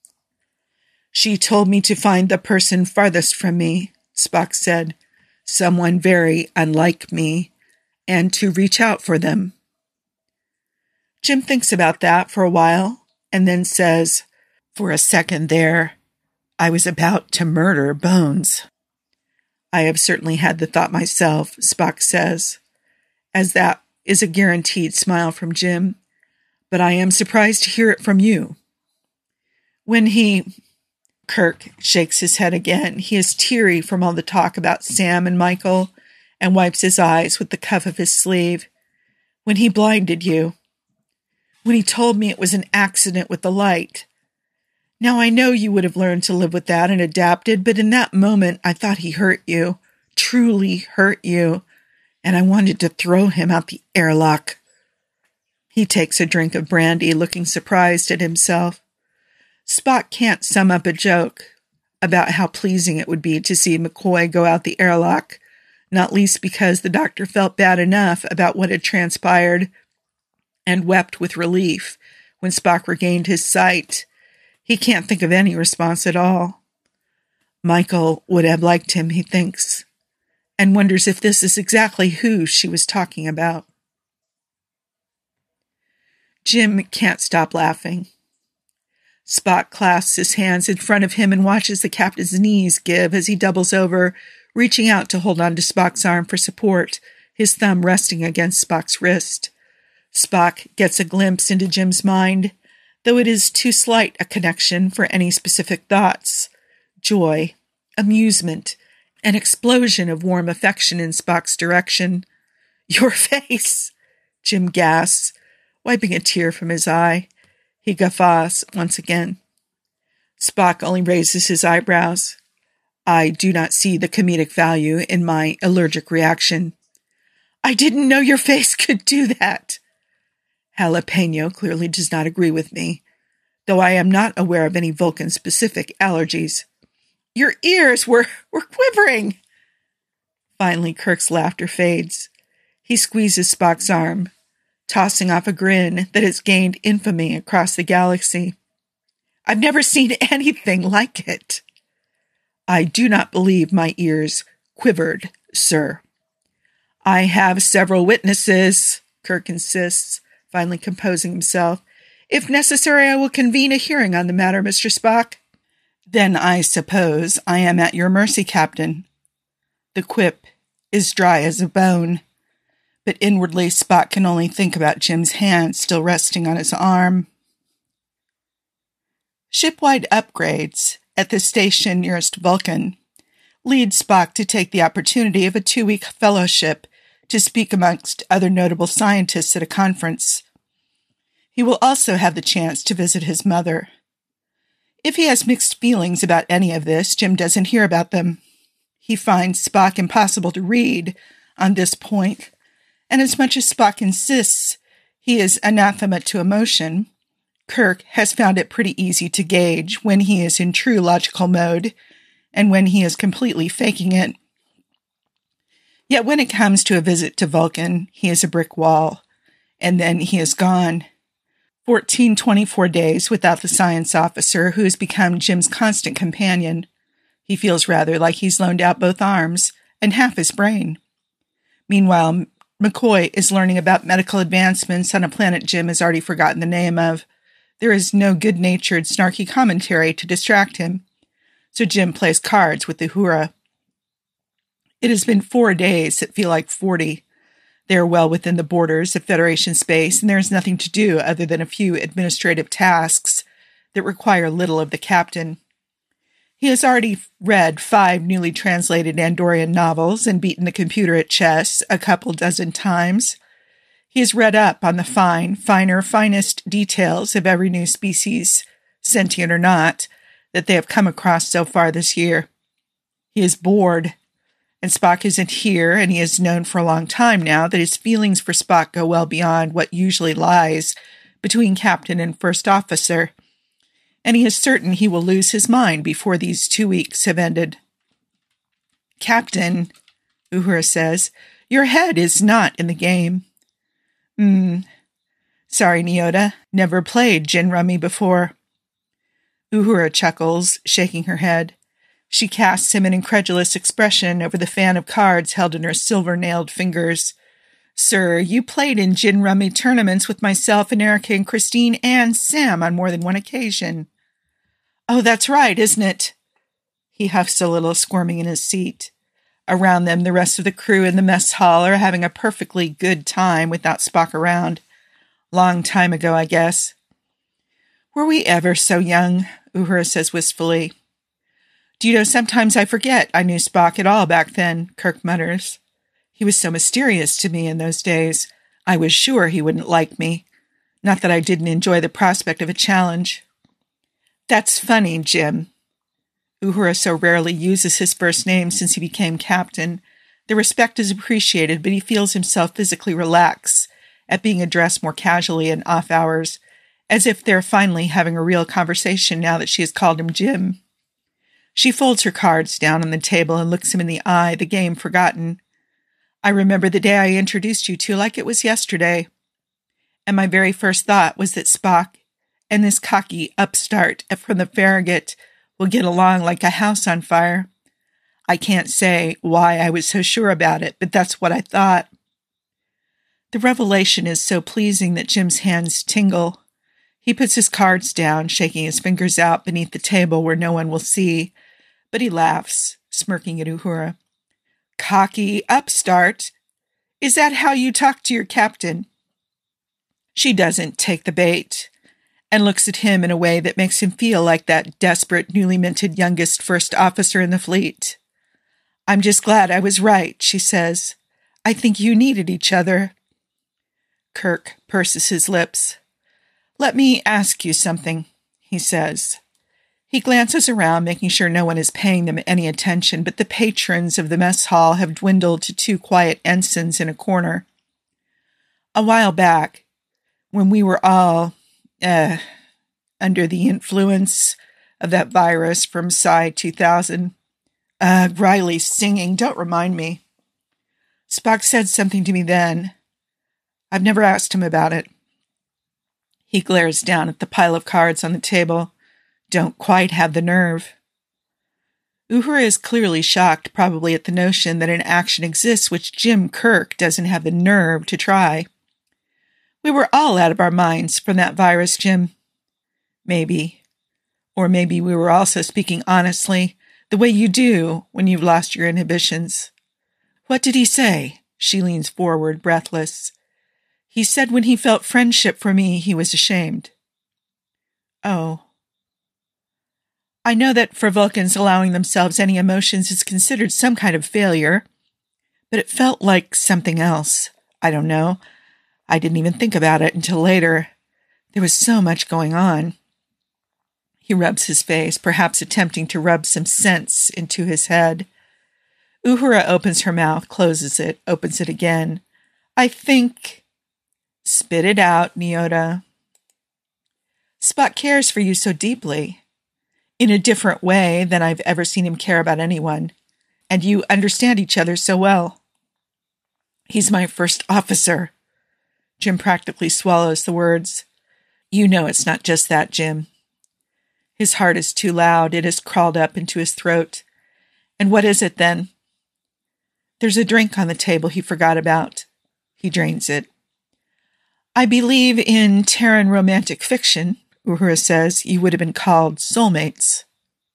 She told me to find the person farthest from me, Spock said, someone very unlike me, and to reach out for them. Jim thinks about that for a while, and then says, For a second there, I was about to murder Bones. I have certainly had the thought myself, Spock says, as that is a guaranteed smile from Jim, but I am surprised to hear it from you. When he... Kirk shakes his head again. He is teary from all the talk about Sam and Michael, and wipes his eyes with the cuff of his sleeve. When he blinded you. When he told me it was an accident with the light. Now I know you would have learned to live with that and adapted, but in that moment I thought he hurt you, truly hurt you, and I wanted to throw him out the airlock. He takes a drink of brandy, looking surprised at himself. Spock can't sum up a joke about how pleasing it would be to see McCoy go out the airlock, not least because the doctor felt bad enough about what had transpired and wept with relief when Spock regained his sight. He can't think of any response at all. Michael would have liked him, he thinks, and wonders if this is exactly who she was talking about. Jim can't stop laughing. Spock clasps his hands in front of him and watches the captain's knees give as he doubles over, reaching out to hold on to Spock's arm for support, his thumb resting against Spock's wrist. Spock gets a glimpse into Jim's mind, though it is too slight a connection for any specific thoughts. Joy, amusement, an explosion of warm affection in Spock's direction. "Your face!" Jim gasps, wiping a tear from his eye. He guffaws once again. Spock only raises his eyebrows. "I do not see the comedic value in my allergic reaction." "I didn't know your face could do that." Jalapeno clearly does not agree with me, though I am not aware of any Vulcan-specific allergies. "Your ears were, were quivering." Finally, Kirk's laughter fades. He squeezes Spock's arm, tossing off a grin that has gained infamy across the galaxy. "I've never seen anything like it." "I do not believe my ears quivered, sir." "I have several witnesses," Kirk insists, finally composing himself. "If necessary, I will convene a hearing on the matter, Mister Spock." "Then I suppose I am at your mercy, Captain." The quip is dry as a bone, but inwardly Spock can only think about Jim's hand still resting on his arm. Shipwide upgrades at the station nearest Vulcan lead Spock to take the opportunity of a two-week fellowship to speak amongst other notable scientists at a conference. He will also have the chance to visit his mother. If he has mixed feelings about any of this, Jim doesn't hear about them. He finds Spock impossible to read on this point, and as much as Spock insists he is anathema to emotion, Kirk has found it pretty easy to gauge when he is in true logical mode and when he is completely faking it. Yet when it comes to a visit to Vulcan, he is a brick wall, and then he is gone. Fourteen twenty-four days without the science officer who has become Jim's constant companion. He feels rather like he's loaned out both arms and half his brain. Meanwhile, McCoy is learning about medical advancements on a planet Jim has already forgotten the name of. There is no good-natured, snarky commentary to distract him, so Jim plays cards with Uhura. It has been four days that feel like forty. They are well within the borders of Federation space, and there is nothing to do other than a few administrative tasks that require little of the captain. He has already read five newly translated Andorian novels and beaten the computer at chess a couple dozen times. He has read up on the fine, finer, finest details of every new species, sentient or not, that they have come across so far this year. He is bored. And Spock isn't here, and he has known for a long time now that his feelings for Spock go well beyond what usually lies between captain and first officer, and he is certain he will lose his mind before these two weeks have ended. "Captain," Uhura says, "your head is not in the game." Hmm. Sorry, Nyota. Never played gin rummy before." Uhura chuckles, shaking her head. She casts him an incredulous expression over the fan of cards held in her silver-nailed fingers. "Sir, you played in gin rummy tournaments with myself and Erica and Christine and Sam on more than one occasion." "Oh, that's right, isn't it?" He huffs a little, squirming in his seat. Around them, the rest of the crew in the mess hall are having a perfectly good time without Spock around. Long time ago, I guess. "Were we ever so young?" Uhura says wistfully. "Do you know, sometimes I forget I knew Spock at all back then," Kirk mutters. "He was so mysterious to me in those days. I was sure he wouldn't like me. Not that I didn't enjoy the prospect of a challenge." "That's funny, Jim." Uhura so rarely uses his first name since he became captain. The respect is appreciated, but he feels himself physically relax at being addressed more casually in off hours, as if they're finally having a real conversation now that she has called him Jim. She folds her cards down on the table and looks him in the eye, the game forgotten. "I remember the day I introduced you to like it was yesterday. And my very first thought was that Spock and this cocky upstart from the Farragut will get along like a house on fire. I can't say why I was so sure about it, but that's what I thought. The revelation is so pleasing that Jim's hands tingle. He puts his cards down, shaking his fingers out beneath the table where no one will see, but he laughs, smirking at Uhura. Cocky upstart? Is that how you talk to your captain? She doesn't take the bait and looks at him in a way that makes him feel like that desperate, newly minted youngest first officer in the fleet. I'm just glad I was right, she says. I think you needed each other. Kirk purses his lips. Let me ask you something, he says. He glances around, making sure no one is paying them any attention, but the patrons of the mess hall have dwindled to two quiet ensigns in a corner. A while back, when we were all, uh, under the influence of that virus from Psi two thousand, uh, Riley's singing, don't remind me. Spock said something to me then. I've never asked him about it. He glares down at the pile of cards on the table. Don't quite have the nerve. Uhura is clearly shocked, probably at the notion that an action exists which Jim Kirk doesn't have the nerve to try. We were all out of our minds from that virus, Jim. Maybe. Or maybe we were also speaking honestly, the way you do when you've lost your inhibitions. What did he say? She leans forward, breathless. He said when he felt friendship for me, he was ashamed. Oh. I know that for Vulcans, allowing themselves any emotions is considered some kind of failure, but it felt like something else. I don't know. I didn't even think about it until later. There was so much going on. He rubs his face, perhaps attempting to rub some sense into his head. Uhura opens her mouth, closes it, opens it again. I think... Spit it out, Nyota. Spock cares for you so deeply, in a different way than I've ever seen him care about anyone, and you understand each other so well. He's my first officer. Jim practically swallows the words. You know it's not just that, Jim. His heart is too loud. It has crawled up into his throat. And what is it, then? There's a drink on the table he forgot about. He drains it. I believe in Terran romantic fiction, Uhura says, you would have been called soulmates.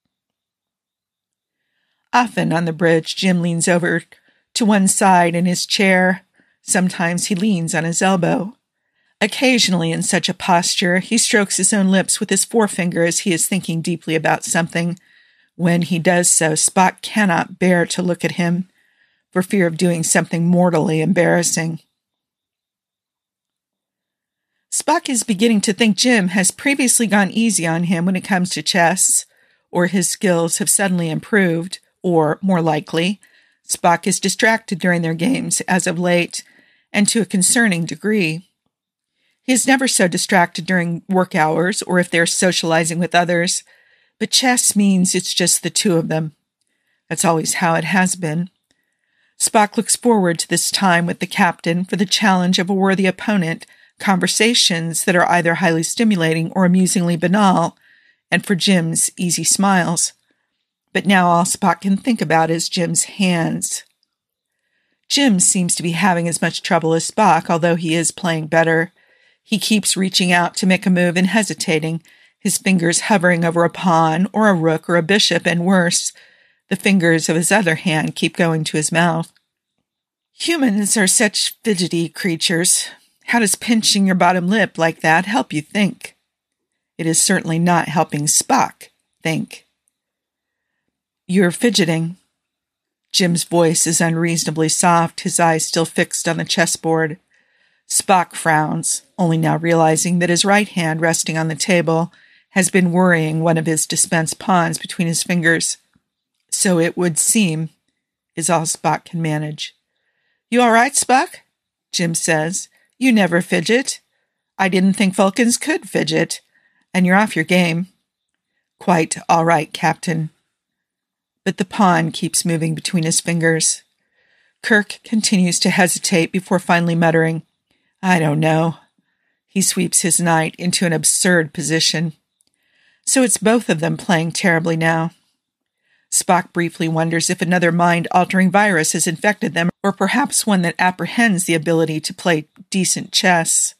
Often on the bridge, Jim leans over to one side in his chair. Sometimes he leans on his elbow. Occasionally, in such a posture, he strokes his own lips with his forefinger as he is thinking deeply about something. When he does so, Spock cannot bear to look at him, for fear of doing something mortally embarrassing. Spock is beginning to think Jim has previously gone easy on him when it comes to chess, or his skills have suddenly improved, or, more likely, Spock is distracted during their games as of late, and to a concerning degree. He is never so distracted during work hours or if they're socializing with others, but chess means it's just the two of them. That's always how it has been. Spock looks forward to this time with the captain for the challenge of a worthy opponent, conversations that are either highly stimulating or amusingly banal, and for Jim's easy smiles. But now all Spock can think about is Jim's hands. Jim seems to be having as much trouble as Spock, although he is playing better. He keeps reaching out to make a move and hesitating, his fingers hovering over a pawn or a rook or a bishop, and worse, the fingers of his other hand keep going to his mouth. Humans are such fidgety creatures. How does pinching your bottom lip like that help you think? It is certainly not helping Spock think. You're fidgeting. Jim's voice is unreasonably soft, his eyes still fixed on the chessboard. Spock frowns, only now realizing that his right hand resting on the table has been worrying one of his dispense pawns between his fingers. So it would seem, is all Spock can manage. You all right, Spock? Jim says. You never fidget. I didn't think Vulcans could fidget. And you're off your game. Quite all right, Captain. But the pawn keeps moving between his fingers. Kirk continues to hesitate before finally muttering, I don't know. He sweeps his knight into an absurd position. So it's both of them playing terribly now. Spock briefly wonders if another mind-altering virus has infected them, or perhaps one that apprehends the ability to play decent chess.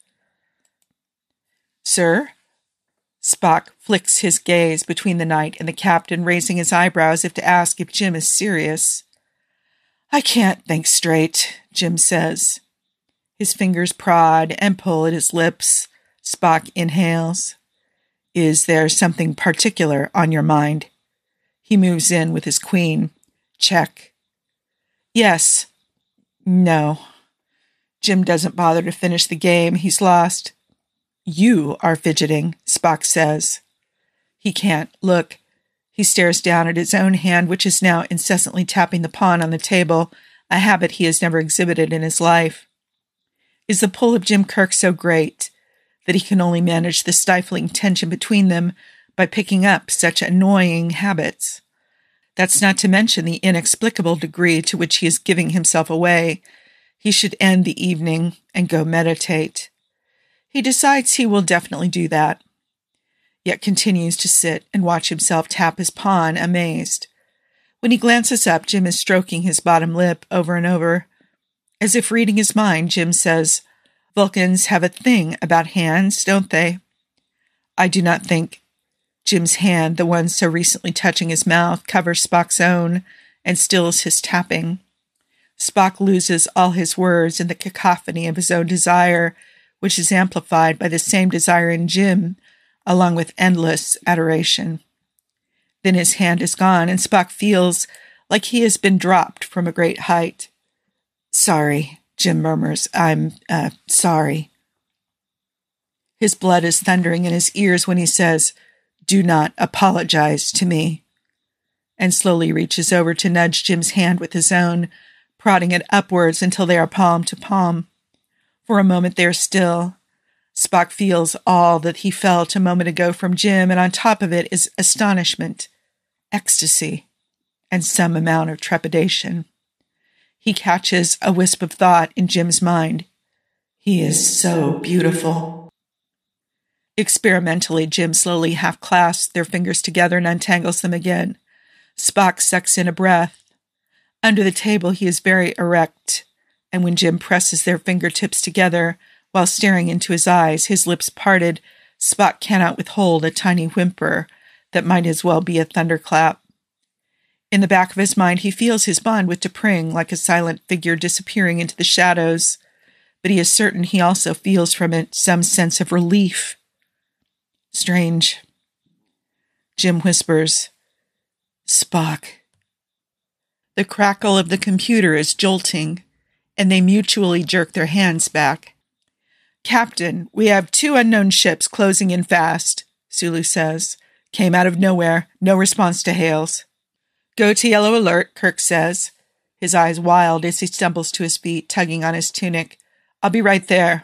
Sir? Spock flicks his gaze between the knight and the captain, raising his eyebrows as if to ask if Jim is serious. I can't think straight, Jim says. His fingers prod and pull at his lips. Spock inhales. Is there something particular on your mind? He moves in with his queen. Check. Yes. No. Jim doesn't bother to finish the game. He's lost. You are fidgeting, Spock says. He can't. Look. He stares down at his own hand, which is now incessantly tapping the pawn on the table, a habit he has never exhibited in his life. Is the pull of Jim Kirk so great that he can only manage the stifling tension between them by picking up such annoying habits? That's not to mention the inexplicable degree to which he is giving himself away. He should end the evening and go meditate. He decides he will definitely do that, yet continues to sit and watch himself tap his pawn, amazed. When he glances up, Jim is stroking his bottom lip over and over. As if reading his mind, Jim says, Vulcans have a thing about hands, don't they? I do not think. Jim's hand, the one so recently touching his mouth, covers Spock's own and stills his tapping. Spock loses all his words in the cacophony of his own desire, which is amplified by the same desire in Jim, along with endless adoration. Then his hand is gone, and Spock feels like he has been dropped from a great height. Sorry, Jim murmurs. I'm, uh, sorry. His blood is thundering in his ears when he says, Do not apologize to me, and slowly reaches over to nudge Jim's hand with his own, prodding it upwards until they are palm to palm. For a moment they are still. Spock feels all that he felt a moment ago from Jim, and on top of it is astonishment, ecstasy, and some amount of trepidation. He catches a wisp of thought in Jim's mind. He is so beautiful. Experimentally, Jim slowly half-clasps their fingers together and untangles them again. Spock sucks in a breath. Under the table, he is very erect, and when Jim presses their fingertips together while staring into his eyes, his lips parted, Spock cannot withhold a tiny whimper that might as well be a thunderclap. In the back of his mind, he feels his bond with T'Pring like a silent figure disappearing into the shadows, but he is certain he also feels from it some sense of relief. Strange. Jim whispers, Spock. The crackle of the computer is jolting, and they mutually jerk their hands back. Captain, we have two unknown ships closing in fast, Sulu says. Came out of nowhere. No response to hails. Go to yellow alert, Kirk says, his eyes wild as he stumbles to his feet, tugging on his tunic. I'll be right there.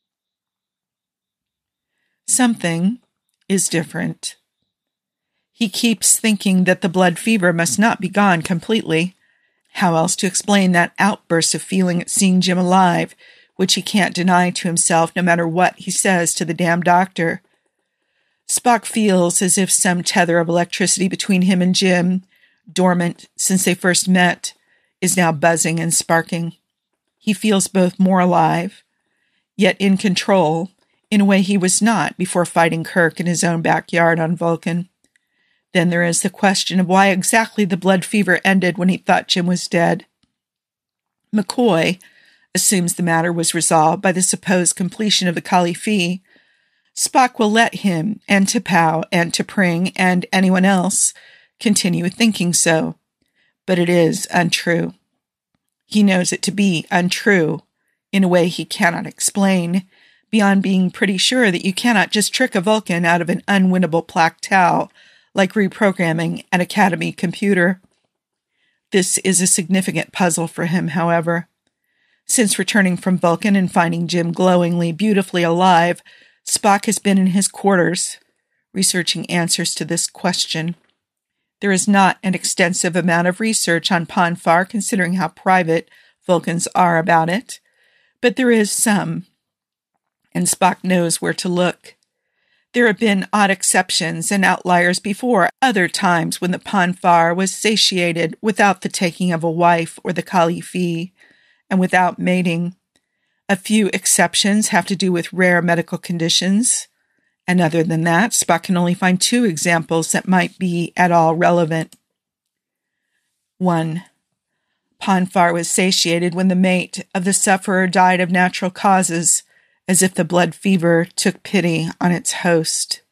Something is different. He keeps thinking that the blood fever must not be gone completely. How else to explain that outburst of feeling at seeing Jim alive, which he can't deny to himself no matter what he says to the damn doctor? Spock feels as if some tether of electricity between him and Jim, dormant since they first met, is now buzzing and sparking. He feels both more alive, yet in control, in a way he was not before fighting Kirk in his own backyard on Vulcan. Then there is the question of why exactly the blood fever ended when he thought Jim was dead. McCoy assumes the matter was resolved by the supposed completion of the Kali Phi. Spock will let him, and T'Pau, and T'Pring, and anyone else continue thinking so, but it is untrue. He knows it to be untrue in a way he cannot explain, beyond being pretty sure that you cannot just trick a Vulcan out of an unwinnable plaque tau, like reprogramming an Academy computer. This is a significant puzzle for him, however. Since returning from Vulcan and finding Jim glowingly, beautifully alive, Spock has been in his quarters, researching answers to this question. There is not an extensive amount of research on Pon farr, considering how private Vulcans are about it, but there is some. and Spock knows where to look. There have been odd exceptions and outliers before, other times when the Pon farr was satiated without the taking of a wife or the Kali Fi, and without mating. A few exceptions have to do with rare medical conditions, and other than that, Spock can only find two examples that might be at all relevant. One. Pon farr was satiated when the mate of the sufferer died of natural causes, as if the blood fever took pity on its host.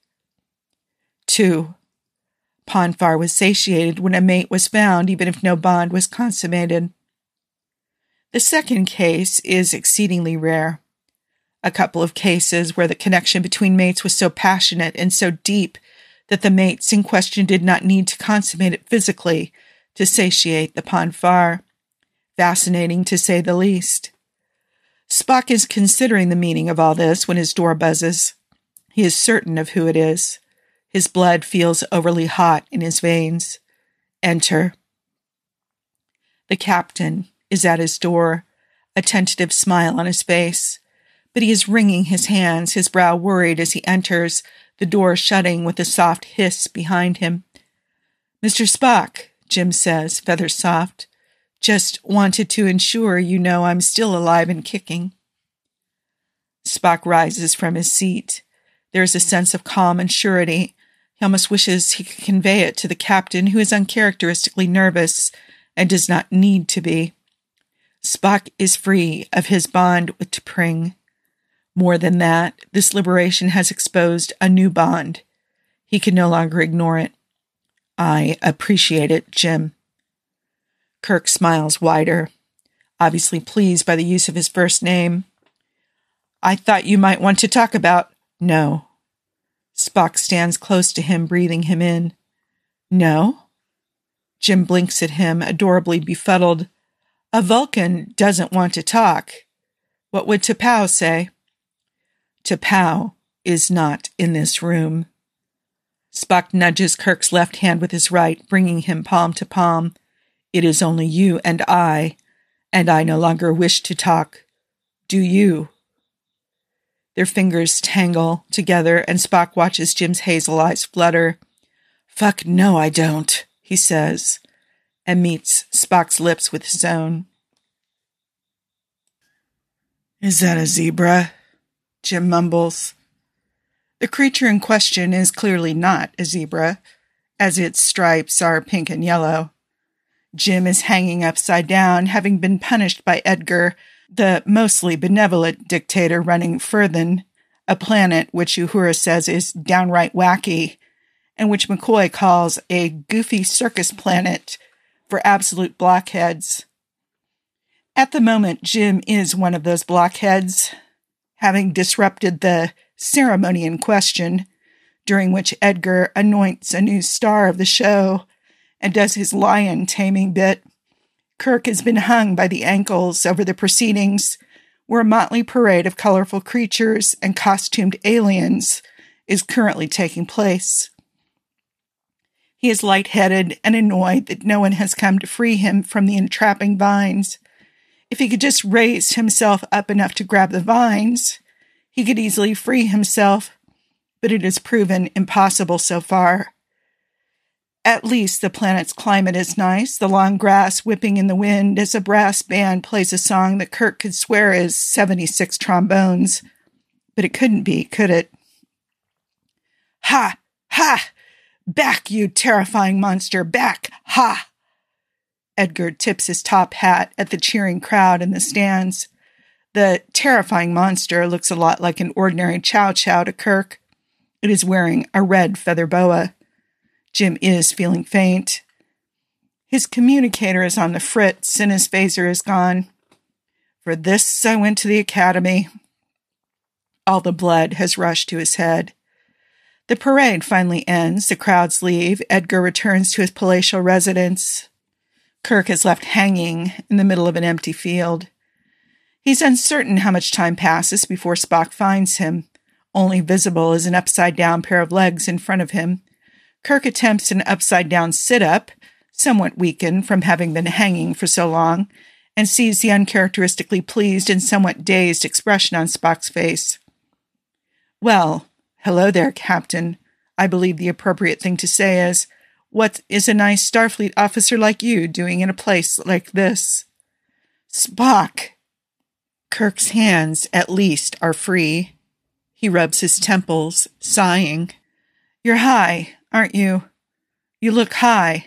Two. Pon farr was satiated when a mate was found, even if no bond was consummated. The second case is exceedingly rare. A couple of cases where the connection between mates was so passionate and so deep that the mates in question did not need to consummate it physically to satiate the Pon farr. Fascinating, to say the least. Spock is considering the meaning of all this when his door buzzes. He is certain of who it is. His blood feels overly hot in his veins. Enter. The captain is at his door, a tentative smile on his face, but he is wringing his hands, his brow worried as he enters, the door shutting with a soft hiss behind him. Mister Spock, Jim says, feather soft. Just wanted to ensure you know I'm still alive and kicking. Spock rises from his seat. There is a sense of calm and surety. He almost wishes he could convey it to the captain, who is uncharacteristically nervous and does not need to be. Spock is free of his bond with T'Pring. More than that, this liberation has exposed a new bond. He can no longer ignore it. I appreciate it, Jim. Kirk smiles wider, obviously pleased by the use of his first name. I thought you might want to talk about... No. Spock stands close to him, breathing him in. No? Jim blinks at him, adorably befuddled. A Vulcan doesn't want to talk. What would T'Pau say? T'Pau is not in this room. Spock nudges Kirk's left hand with his right, bringing him palm to palm. It is only you and I, and I no longer wish to talk. Do you? Their fingers tangle together, and Spock watches Jim's hazel eyes flutter. Fuck no, I don't, he says, and meets Spock's lips with his own. Is that a zebra? Jim mumbles. The creature in question is clearly not a zebra, as its stripes are pink and yellow. Jim is hanging upside down, having been punished by Edgar, the mostly benevolent dictator running Furthen, a planet which Uhura says is downright wacky, and which McCoy calls a goofy circus planet for absolute blockheads. At the moment, Jim is one of those blockheads, having disrupted the ceremony in question, during which Edgar anoints a new star of the show and does his lion taming bit. Kirk has been hung by the ankles over the proceedings, where a motley parade of colorful creatures and costumed aliens is currently taking place. He is lightheaded and annoyed that no one has come to free him from the entrapping vines. If he could just raise himself up enough to grab the vines, he could easily free himself, but it has proven impossible so far. At least the planet's climate is nice, the long grass whipping in the wind as a brass band plays a song that Kirk could swear is seventy-six trombones. But it couldn't be, could it? Ha! Ha! Back, you terrifying monster! Back! Ha! Edgar tips his top hat at the cheering crowd in the stands. The terrifying monster looks a lot like an ordinary chow chow to Kirk. It is wearing a red feather boa. Jim is feeling faint. His communicator is on the fritz and his phaser is gone. For this I went to the academy. All the blood has rushed to his head. The parade finally ends. The crowds leave. Edgar returns to his palatial residence. Kirk is left hanging in the middle of an empty field. He's uncertain how much time passes before Spock finds him. Only visible is an upside-down pair of legs in front of him. Kirk attempts an upside-down sit-up, somewhat weakened from having been hanging for so long, and sees the uncharacteristically pleased and somewhat dazed expression on Spock's face. Well, hello there, Captain. I believe the appropriate thing to say is, what is a nice Starfleet officer like you doing in a place like this? Spock! Kirk's hands, at least, are free. He rubs his temples, sighing. You're high, aren't you? You look high.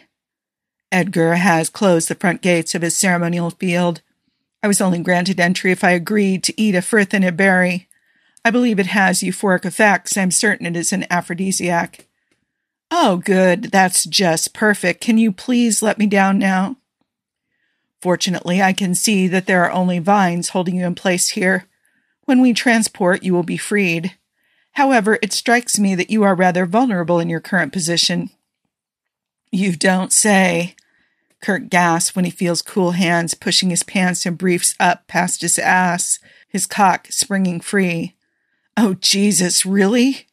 Edgar has closed the front gates of his ceremonial field. I was only granted entry if I agreed to eat a Firthin berry. I believe it has euphoric effects. I'm certain it is an aphrodisiac. Oh, good. That's just perfect. Can you please let me down now? Fortunately, I can see that there are only vines holding you in place here. When we transport, you will be freed. However, it strikes me that you are rather vulnerable in your current position. You don't say. Kirk gasps when he feels cool hands pushing his pants and briefs up past his ass, his cock springing free. Oh, Jesus, really?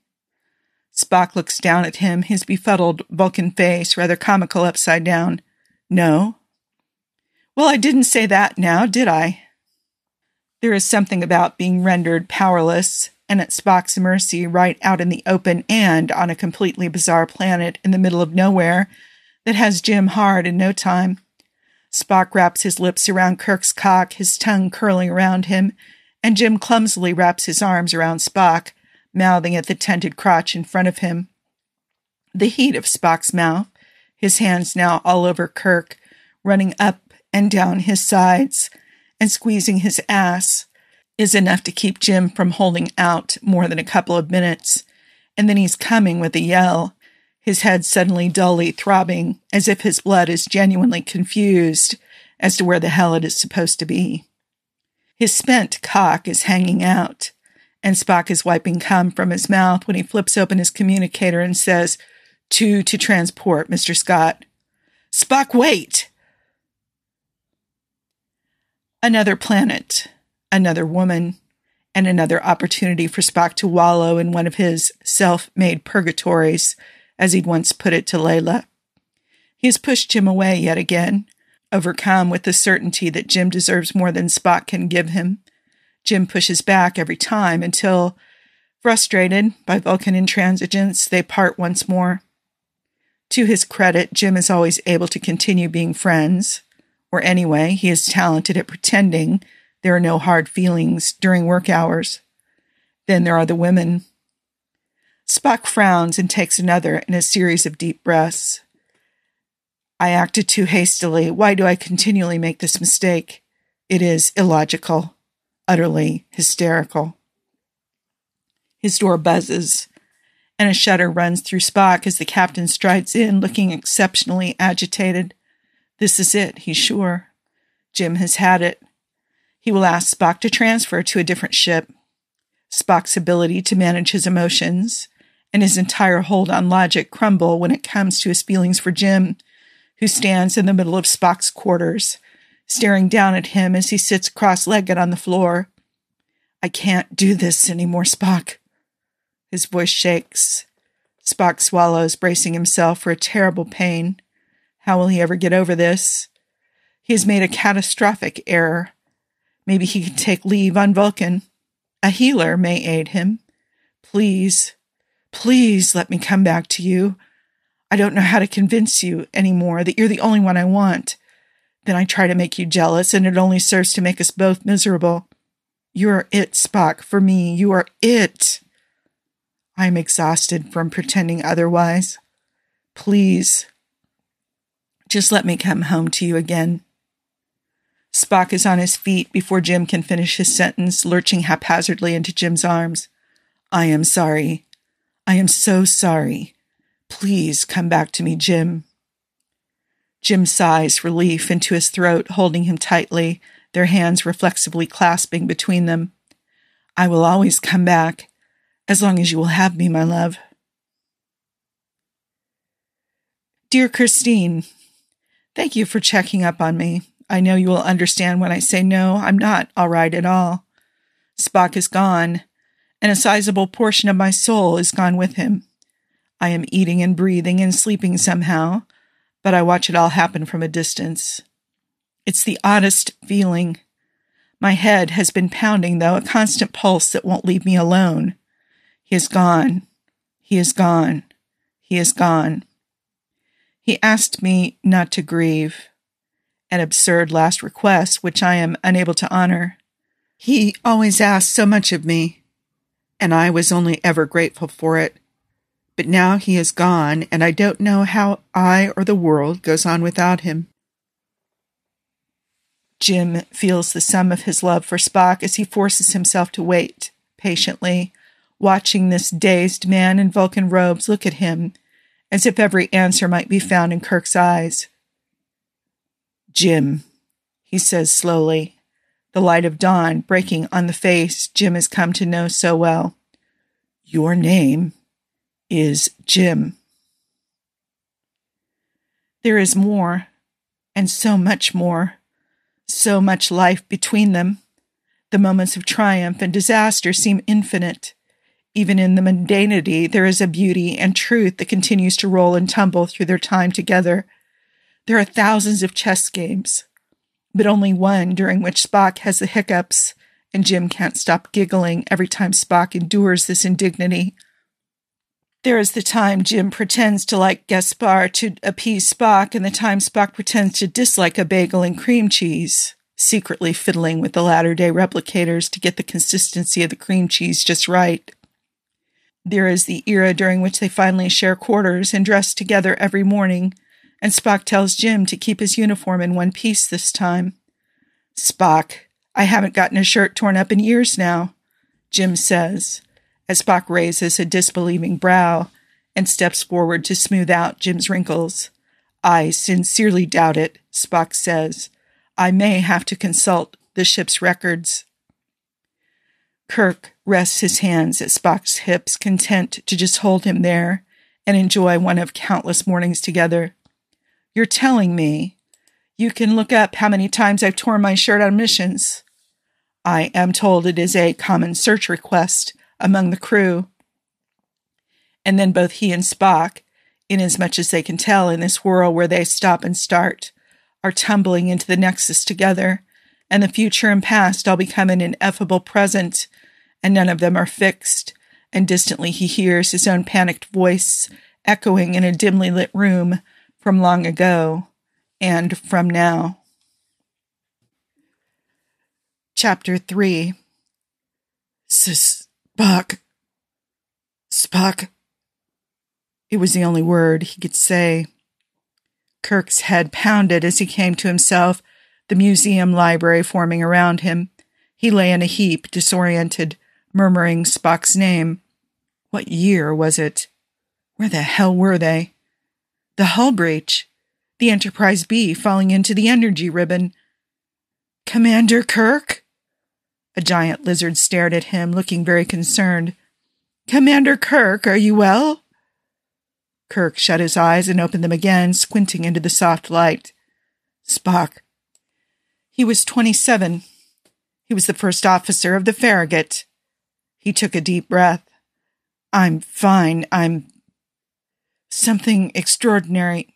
Spock looks down at him, his befuddled Vulcan face rather comical upside down. No? Well, I didn't say that now, did I? There is something about being rendered powerless and at Spock's mercy right out in the open and on a completely bizarre planet in the middle of nowhere that has Jim hard in no time. Spock wraps his lips around Kirk's cock, his tongue curling around him, and Jim clumsily wraps his arms around Spock, mouthing at the tented crotch in front of him. The heat of Spock's mouth, his hands now all over Kirk, running up and down his sides, and squeezing his ass, is enough to keep Jim from holding out more than a couple of minutes, and then he's coming with a yell, his head suddenly dully throbbing, as if his blood is genuinely confused as to where the hell it is supposed to be. His spent cock is hanging out, and Spock is wiping cum from his mouth when he flips open his communicator and says, Two to transport, Mister Scott. Spock, wait! Another planet, another woman, and another opportunity for Spock to wallow in one of his self-made purgatories, as he'd once put it to Layla. He has pushed Jim away yet again, overcome with the certainty that Jim deserves more than Spock can give him. Jim pushes back every time until, frustrated by Vulcan intransigence, they part once more. To his credit, Jim is always able to continue being friends, or anyway, he is talented at pretending there are no hard feelings during work hours. Then there are the women. Spock frowns and takes another in a series of deep breaths. I acted too hastily. Why do I continually make this mistake? It is illogical, utterly hysterical. His door buzzes, and a shudder runs through Spock as the captain strides in, looking exceptionally agitated. This is it, he's sure. Jim has had it. He will ask Spock to transfer to a different ship. Spock's ability to manage his emotions and his entire hold on logic crumble when it comes to his feelings for Jim, who stands in the middle of Spock's quarters, staring down at him as he sits cross-legged on the floor. I can't do this anymore, Spock. His voice shakes. Spock swallows, bracing himself for a terrible pain. How will he ever get over this? He has made a catastrophic error. Maybe he can take leave on Vulcan. A healer may aid him. Please, please let me come back to you. I don't know how to convince you anymore that you're the only one I want. Then I try to make you jealous, and it only serves to make us both miserable. You are it, Spock, for me. You are it. I am exhausted from pretending otherwise. Please, just let me come home to you again. Spock is on his feet before Jim can finish his sentence, lurching haphazardly into Jim's arms. I am sorry. I am so sorry. Please come back to me, Jim. Jim sighs relief into his throat, holding him tightly, their hands reflexively clasping between them. I will always come back, as long as you will have me, my love. Dear Christine, thank you for checking up on me. I know you will understand when I say no, I'm not all right at all. Spock is gone, and a sizable portion of my soul is gone with him. I am eating and breathing and sleeping somehow, but I watch it all happen from a distance. It's the oddest feeling. My head has been pounding, though, a constant pulse that won't leave me alone. He is gone. He is gone. He is gone. He asked me not to grieve, an absurd last request which I am unable to honor. He always asked so much of me, and I was only ever grateful for it. But now he is gone, and I don't know how I or the world goes on without him. Jim feels the sum of his love for Spock as he forces himself to wait, patiently, watching this dazed man in Vulcan robes look at him, as if every answer might be found in Kirk's eyes. "Jim," he says slowly, the light of dawn breaking on the face Jim has come to know so well. "Your name is Jim." There is more, and so much more, so much life between them. The moments of triumph and disaster seem infinite. Even in the mundanity, there is a beauty and truth that continues to roll and tumble through their time together. There are thousands of chess games, but only one during which Spock has the hiccups, and Jim can't stop giggling every time Spock endures this indignity. There is the time Jim pretends to like Gaspar to appease Spock, and the time Spock pretends to dislike a bagel and cream cheese, secretly fiddling with the latter-day replicators to get the consistency of the cream cheese just right. There is the era during which they finally share quarters and dress together every morning, and Spock tells Jim to keep his uniform in one piece this time. "Spock, I haven't gotten a shirt torn up in years now," Jim says, as Spock raises a disbelieving brow and steps forward to smooth out Jim's wrinkles. "I sincerely doubt it," Spock says. "I may have to consult the ship's records." Kirk rests his hands at Spock's hips, content to just hold him there and enjoy one of countless mornings together. "You're telling me you can look up how many times I've torn my shirt on missions?" "I am told it is a common search request among the crew." And then both he and Spock, inasmuch as they can tell in this whirl where they stop and start, are tumbling into the nexus together, and the future and past all become an ineffable present, and none of them are fixed, and distantly he hears his own panicked voice echoing in a dimly lit room from long ago and from now. Chapter three. Spock. Spock. It was the only word he could say. Kirk's head pounded as he came to himself, the museum library forming around him. He lay in a heap, disoriented, murmuring Spock's name. What year was it? Where the hell were they? The hull breach. The Enterprise B falling into the energy ribbon. "Commander Kirk?" A giant lizard stared at him, looking very concerned. "Commander Kirk, are you well?" Kirk shut his eyes and opened them again, squinting into the soft light. Spock. He was twenty-seven. He was the first officer of the Farragut. He took a deep breath. "I'm fine. I'm... something extraordinary.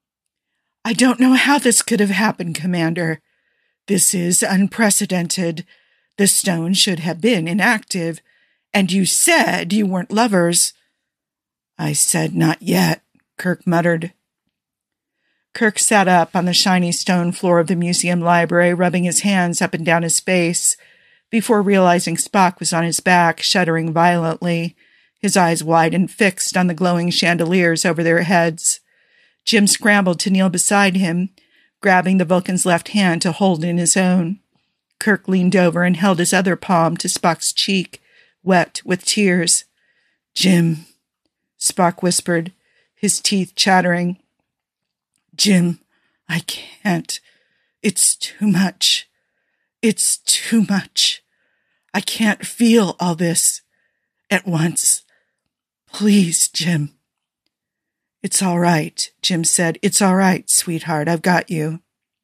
I don't know how this could have happened, Commander. This is unprecedented. The stone should have been inactive, and you said you weren't lovers." "I said not yet," Kirk muttered. Kirk sat up on the shiny stone floor of the museum library, rubbing his hands up and down his face, before realizing Spock was on his back, shuddering violently, his eyes wide and fixed on the glowing chandeliers over their heads. Jim scrambled to kneel beside him, grabbing the Vulcan's left hand to hold in his own. Kirk leaned over and held his other palm to Spock's cheek, wet with tears. "Jim," Spock whispered, his teeth chattering. "Jim, I can't. It's too much. It's too much. I can't feel all this at once. Please, Jim." "It's all right," Jim said. "It's all right, sweetheart. I've got you."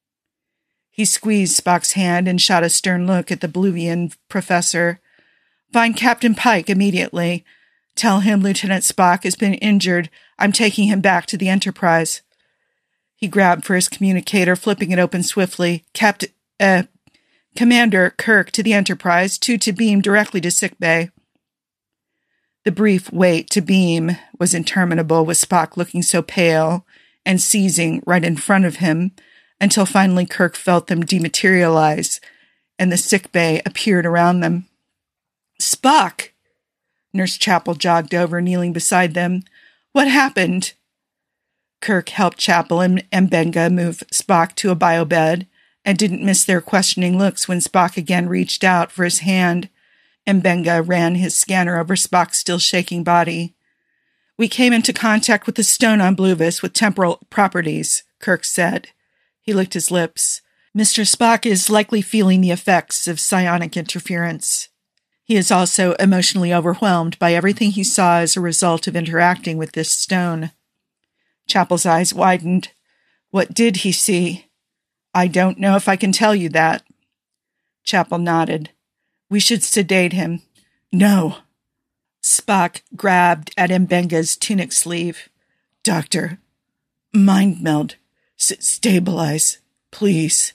He squeezed Spock's hand and shot a stern look at the Bluvian professor. "Find Captain Pike immediately. Tell him Lieutenant Spock has been injured. I'm taking him back to the Enterprise." He grabbed for his communicator, flipping it open swiftly. Captain, uh, Commander Kirk to the Enterprise, two to beam directly to sickbay." The brief wait to beam was interminable, with Spock looking so pale and seizing right in front of him, until finally Kirk felt them dematerialize and the sick bay appeared around them. "Spock!" Nurse Chapel jogged over, kneeling beside them. "What happened?" Kirk helped Chapel and M'Benga move Spock to a biobed, and didn't miss their questioning looks when Spock again reached out for his hand. M'Benga ran his scanner over Spock's still shaking body. "We came into contact with a stone on Bluvis with temporal properties," Kirk said. He licked his lips. "Mister Spock is likely feeling the effects of psionic interference. He is also emotionally overwhelmed by everything he saw as a result of interacting with this stone." Chapel's eyes widened. "What did he see?" "I don't know if I can tell you that." Chapel nodded. "We should sedate him." "No." Spock grabbed at M'Benga's tunic sleeve. "Doctor, mind meld. S- stabilize, please."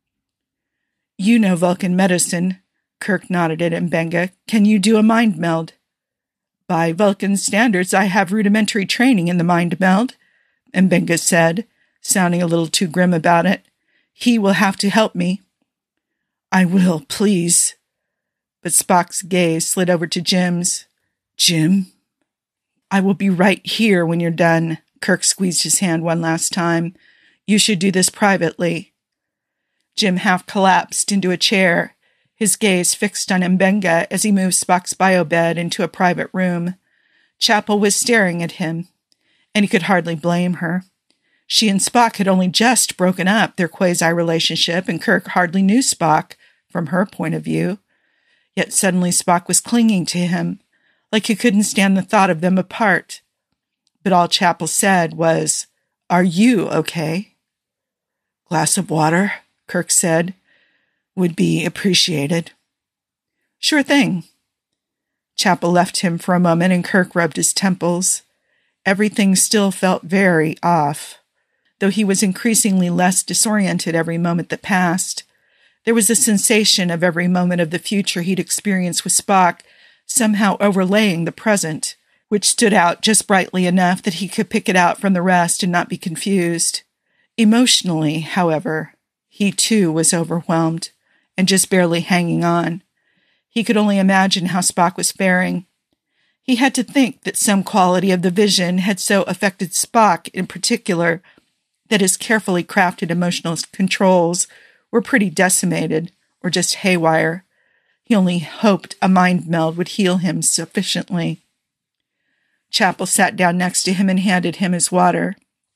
"You know Vulcan medicine." Kirk nodded at M'Benga. "Can you do a mind meld?" "By Vulcan standards, I have rudimentary training in the mind meld," M'Benga said, sounding a little too grim about it. "He will have to help me." "I will, please." But Spock's gaze slid over to Jim's. "Jim?" "I will be right here when you're done." Kirk squeezed his hand one last time. "You should do this privately." Jim half collapsed into a chair, his gaze fixed on M'Benga as he moved Spock's biobed into a private room. Chapel was staring at him, and he could hardly blame her. She and Spock had only just broken up their quasi-relationship, and Kirk hardly knew Spock from her point of view. Yet suddenly Spock was clinging to him, like he couldn't stand the thought of them apart. But all Chapel said was, "Are you okay?" "Glass of water," Kirk said, "would be appreciated." "Sure thing." Chapel left him for a moment, and Kirk rubbed his temples. Everything still felt very off. Though he was increasingly less disoriented every moment that passed, there was a sensation of every moment of the future he'd experienced with Spock somehow overlaying the present, which stood out just brightly enough that he could pick it out from the rest and not be confused. Emotionally, however, he too was overwhelmed and just barely hanging on. He could only imagine how Spock was faring. He had to think that some quality of the vision had so affected Spock in particular that his carefully crafted emotional controls were pretty decimated or just haywire. He only hoped a mind meld would heal him sufficiently. Chapel sat down next to him and handed him his water.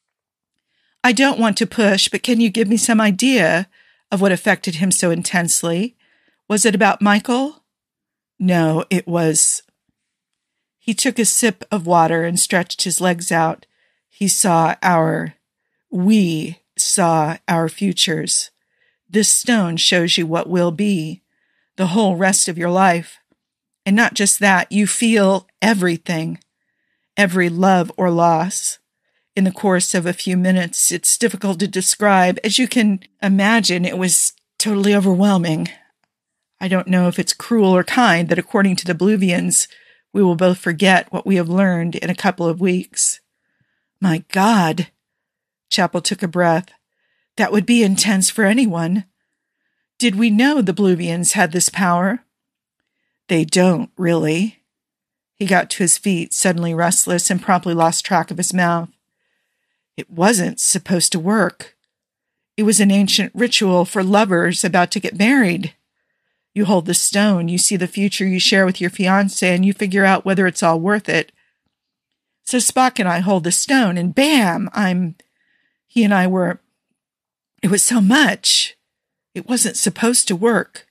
"I don't want to push, but can you give me some idea of what affected him so intensely? Was it about Michael?" "No, it was..." He took a sip of water and stretched his legs out. "He saw our... We saw our futures. This stone shows you what will be, the whole rest of your life. And not just that, you feel everything, every love or loss. In the course of a few minutes, it's difficult to describe. As you can imagine, it was totally overwhelming. I don't know if it's cruel or kind that according to the Bluvians, we will both forget what we have learned in a couple of weeks." "My God!" Chapel took a breath. "That would be intense for anyone. Did we know the Bluvians had this power?" "They don't, really." He got to his feet, suddenly restless, and promptly lost track of his mouth. "It wasn't supposed to work. It was an ancient ritual for lovers about to get married. You hold the stone, you see the future you share with your fiancé, and you figure out whether it's all worth it. So Spock and I hold the stone, and bam, I'm... He and I were... It was so much. It wasn't supposed to work."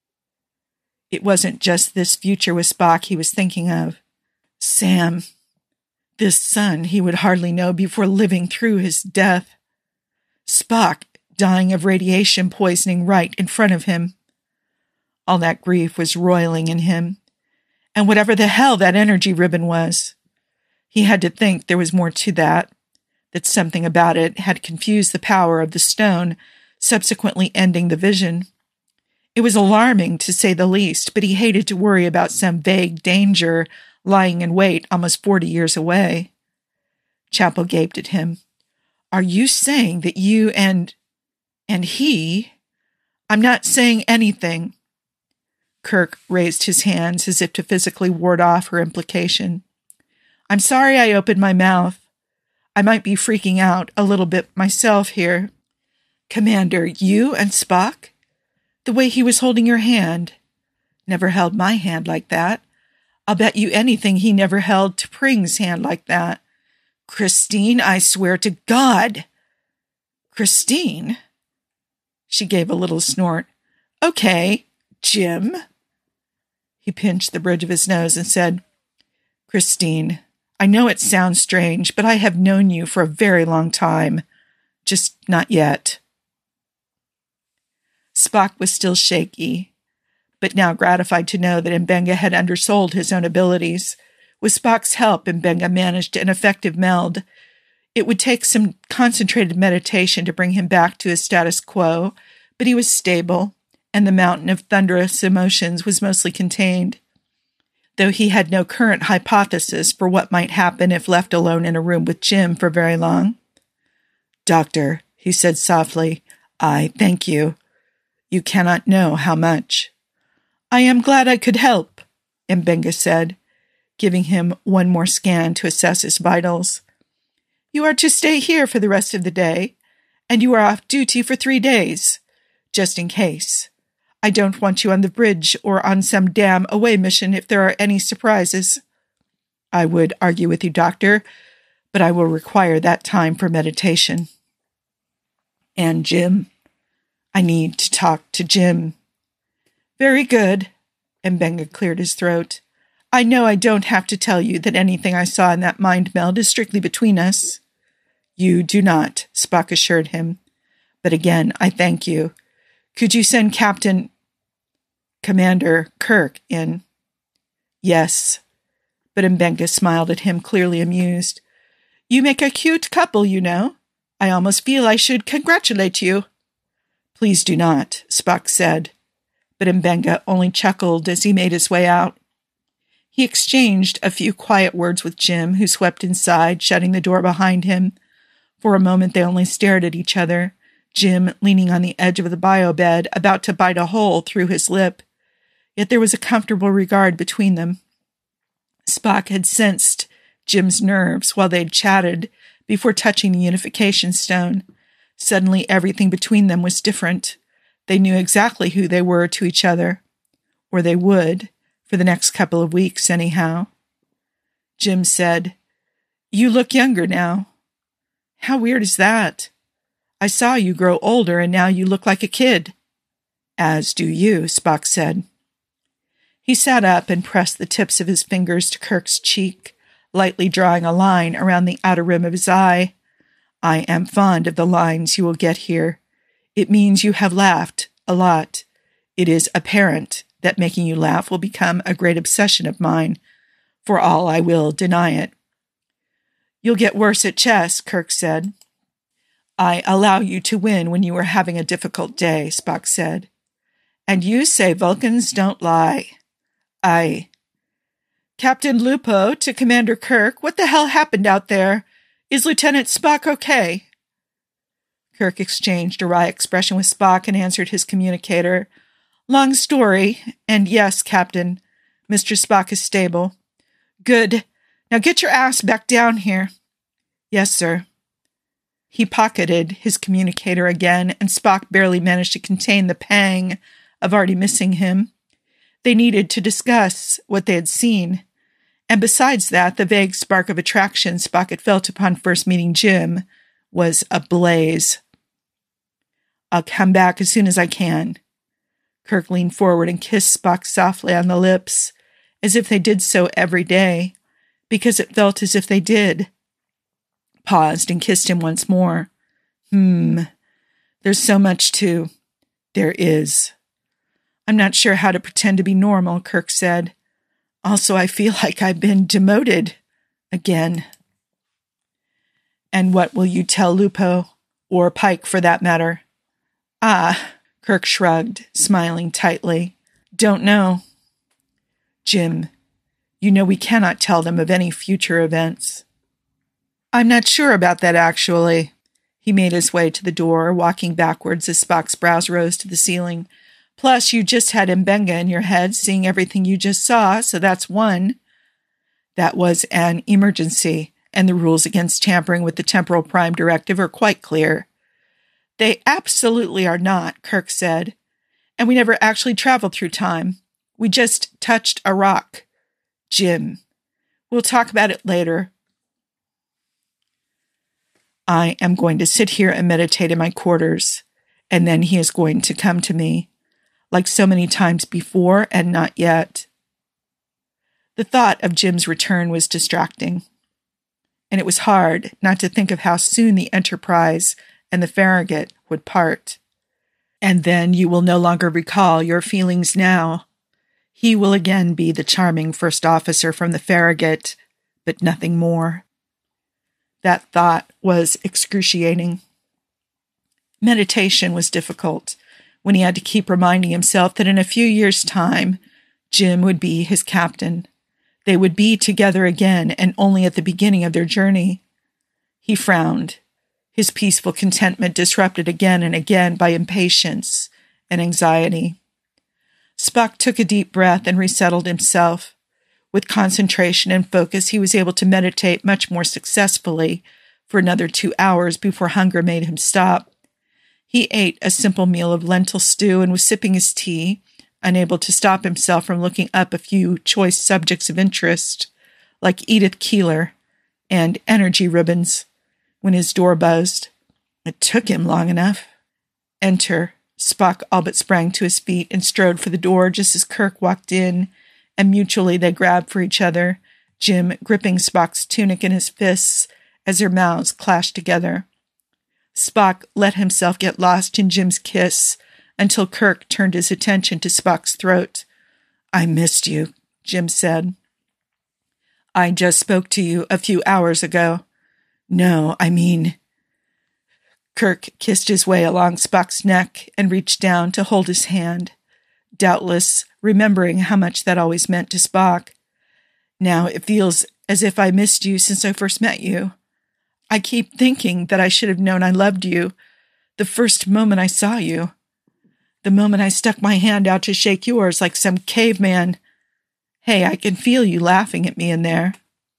It wasn't just this future with Spock he was thinking of. Sam. This son he would hardly know before living through his death. Spock dying of radiation poisoning right in front of him. All that grief was roiling in him. And whatever the hell that energy ribbon was, he had to think there was more to that, that something about it had confused the power of the stone, subsequently ending the vision. It was alarming, to say the least, but he hated to worry about some vague danger lying in wait almost forty years away. Chapel gaped at him. Are you saying that you and... and he... I'm not saying anything. Kirk raised his hands as if to physically ward off her implication. I'm sorry I opened my mouth. I might be freaking out a little bit myself here. Commander, you and Spock? The way he was holding your hand. Never held my hand like that. I'll bet you anything he never held T'Pring's hand like that. Christine, I swear to God. Christine? She gave a little snort. Okay, Jim. He pinched the bridge of his nose and said, Christine, I know it sounds strange, but I have known you for a very long time. Just not yet. Spock was still shaky, but now gratified to know that Mbenga had undersold his own abilities. With Spock's help, Mbenga managed an effective meld. It would take some concentrated meditation to bring him back to his status quo, but he was stable, and the mountain of thunderous emotions was mostly contained. Though he had no current hypothesis for what might happen if left alone in a room with Jim for very long. Doctor, he said softly, I thank you. You cannot know how much. I am glad I could help, Mbenga said, giving him one more scan to assess his vitals. You are to stay here for the rest of the day, and you are off duty for three days, just in case. I don't want you on the bridge or on some damn away mission if there are any surprises. I would argue with you, Doctor, but I will require that time for meditation. And Jim? I need to talk to Jim. Very good. Mbenga cleared his throat. I know I don't have to tell you that anything I saw in that mind meld is strictly between us. You do not, Spock assured him. But again, I thank you. Could you send Captain... Commander Kirk in? Yes. But Mbenga smiled at him, clearly amused. You make a cute couple, you know. I almost feel I should congratulate you. Please do not, Spock said. But Mbenga only chuckled as he made his way out. He exchanged a few quiet words with Jim, who swept inside, shutting the door behind him. For a moment they only stared at each other, Jim leaning on the edge of the biobed, about to bite a hole through his lip. Yet there was a comfortable regard between them. Spock had sensed Jim's nerves while they'd chatted before touching the unification stone. Suddenly everything between them was different. They knew exactly who they were to each other. Or they would, for the next couple of weeks anyhow. Jim said, You look younger now. How weird is that? I saw you grow older and now you look like a kid. As do you, Spock said. He sat up and pressed the tips of his fingers to Kirk's cheek, lightly drawing a line around the outer rim of his eye. I am fond of the lines you will get here. It means you have laughed a lot. It is apparent that making you laugh will become a great obsession of mine, for all I will deny it. You'll get worse at chess, Kirk said. I allow you to win when you are having a difficult day, Spock said. And you say Vulcans don't lie. I... Captain Lupo to Commander Kirk, what the hell happened out there? Is Lieutenant Spock okay? Kirk exchanged a wry expression with Spock and answered his communicator. Long story, and yes, Captain, Mister Spock is stable. Good. Now get your ass back down here. Yes, sir. He pocketed his communicator again, and Spock barely managed to contain the pang of already missing him. They needed to discuss what they had seen. And besides that, the vague spark of attraction Spock had felt upon first meeting Jim was ablaze. I'll come back as soon as I can. Kirk leaned forward and kissed Spock softly on the lips, as if they did so every day, because it felt as if they did. Paused and kissed him once more. Hmm, there's so much to... There is. I'm not sure how to pretend to be normal, Kirk said. Also, I feel like I've been demoted again. And what will you tell Lupo? Or Pike, for that matter? Ah, Kirk shrugged, smiling tightly. Don't know. Jim, You know we cannot tell them of any future events." "I'm not sure about that, actually." He made his way to the door, walking backwards as Spock's brows rose to the ceiling. "Plus, you just had Mbenga in your head, seeing everything you just saw, so that's one." "That was an emergency, and the rules against tampering with the Temporal Prime Directive are quite clear." "They absolutely are not," Kirk said. "And we never actually traveled through time. We just touched a rock." "Jim, we'll talk about it later." "I am going to sit here and meditate in my quarters, and then he is going to come to me, like so many times before and not yet." The thought of Jim's return was distracting, and it was hard not to think of how soon the Enterprise and the Farragut would part. "And then you will no longer recall your feelings now. He will again be the charming first officer from the Farragut, but nothing more." That thought was excruciating. Meditation was difficult when he had to keep reminding himself that in a few years' time, Jim would be his captain. They would be together again, and only at the beginning of their journey. He frowned, his peaceful contentment disrupted again and again by impatience and anxiety. Spock took a deep breath and resettled himself. With concentration and focus, he was able to meditate much more successfully for another two hours before hunger made him stop. He ate a simple meal of lentil stew and was sipping his tea, unable to stop himself from looking up a few choice subjects of interest, like Edith Keeler and energy ribbons, when his door buzzed. It took him long enough. Enter. Spock all but sprang to his feet and strode for the door just as Kirk walked in, and mutually they grabbed for each other, Jim gripping Spock's tunic in his fists as their mouths clashed together. Spock let himself get lost in Jim's kiss until Kirk turned his attention to Spock's throat. "I missed you," Jim said. "I just spoke to you a few hours ago." "No, I mean..." Kirk kissed his way along Spock's neck and reached down to hold his hand, doubtless remembering how much that always meant to Spock. "Now it feels as if I missed you since I first met you. I keep thinking that I should have known I loved you the first moment I saw you. The moment I stuck my hand out to shake yours like some caveman. Hey, I can feel you laughing at me in there."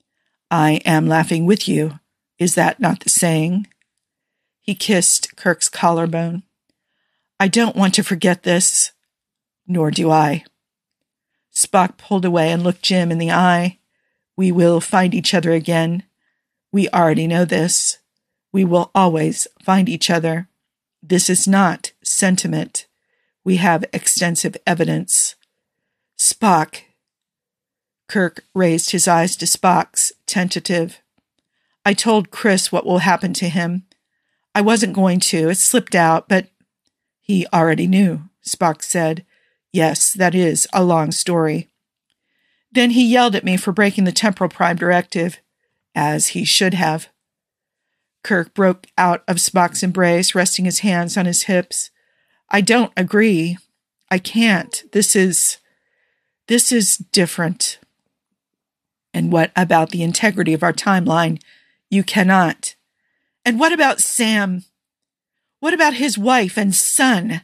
"I am laughing with you. Is that not the saying?" He kissed Kirk's collarbone. "I don't want to forget this." "Nor do I." Spock pulled away and looked Jim in the eye. "We will find each other again. We already know this. We will always find each other. This is not sentiment. We have extensive evidence." "Spock." Kirk raised his eyes to Spock's, tentative. "I told Chris what will happen to him. I wasn't going to. It slipped out, but..." "He already knew," Spock said. "Yes, that is a long story." "Then he yelled at me for breaking the Temporal Prime Directive." "As he should have." Kirk broke out of Spock's embrace, resting his hands on his hips. "I don't agree. I can't. This is... this is different." "And what about the integrity of our timeline? You cannot." "And what about Sam? What about his wife and son?"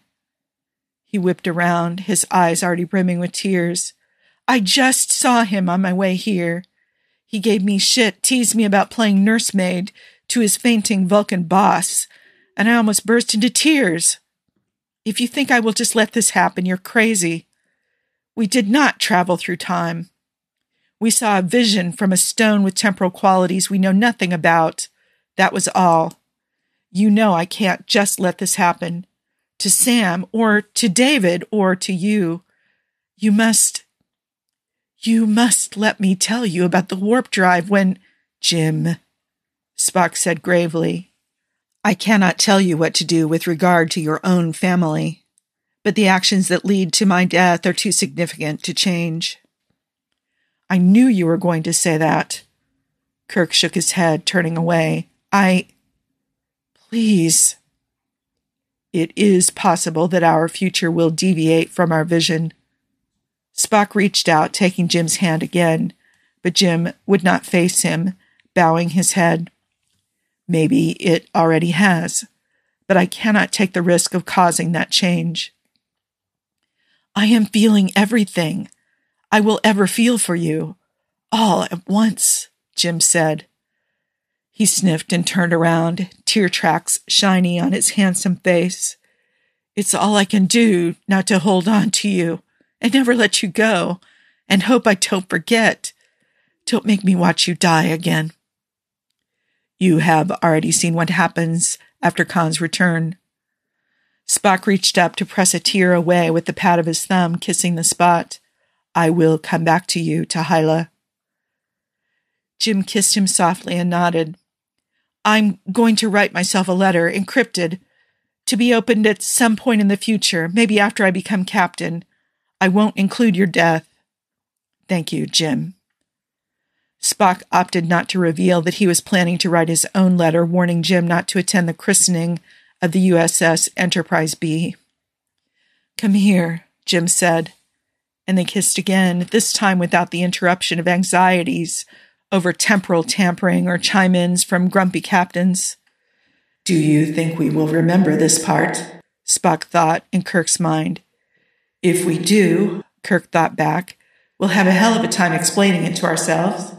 He whipped around, his eyes already brimming with tears. "I just saw him on my way here. He gave me shit, teased me about playing nursemaid to his fainting Vulcan boss, and I almost burst into tears. If you think I will just let this happen, you're crazy. We did not travel through time. We saw a vision from a stone with temporal qualities we know nothing about. That was all. You know I can't just let this happen. To Sam, or to David, or to you. You must... You must let me tell you about the warp drive when... Jim, Spock said gravely, I cannot tell you what to do with regard to your own family, but the actions that lead to my death are too significant to change. I knew you were going to say that. Kirk shook his head, turning away. I... Please. It is possible that our future will deviate from our vision. Spock reached out, taking Jim's hand again, but Jim would not face him, bowing his head. Maybe it already has, but I cannot take the risk of causing that change. I am feeling everything I will ever feel for you, all at once, Jim said. He sniffed and turned around, tear tracks shiny on his handsome face. It's all I can do not to hold on to you and never let you go and hope I don't forget. Don't make me watch you die again. You have already seen what happens after Khan's return. Spock reached up to press a tear away with the pat of his thumb, kissing the spot. I will come back to you, T'Hy'la. Jim kissed him softly and nodded. I'm going to write myself a letter, encrypted, to be opened at some point in the future, maybe after I become captain. I won't include your death. Thank you, Jim. Spock opted not to reveal that he was planning to write his own letter warning Jim not to attend the christening of the U S S Enterprise B. Come here, Jim said, and they kissed again, this time without the interruption of anxieties over temporal tampering or chime-ins from grumpy captains. Do you think we will remember this part? Spock thought in Kirk's mind. If we do, Kirk thought back, we'll have a hell of a time explaining it to ourselves.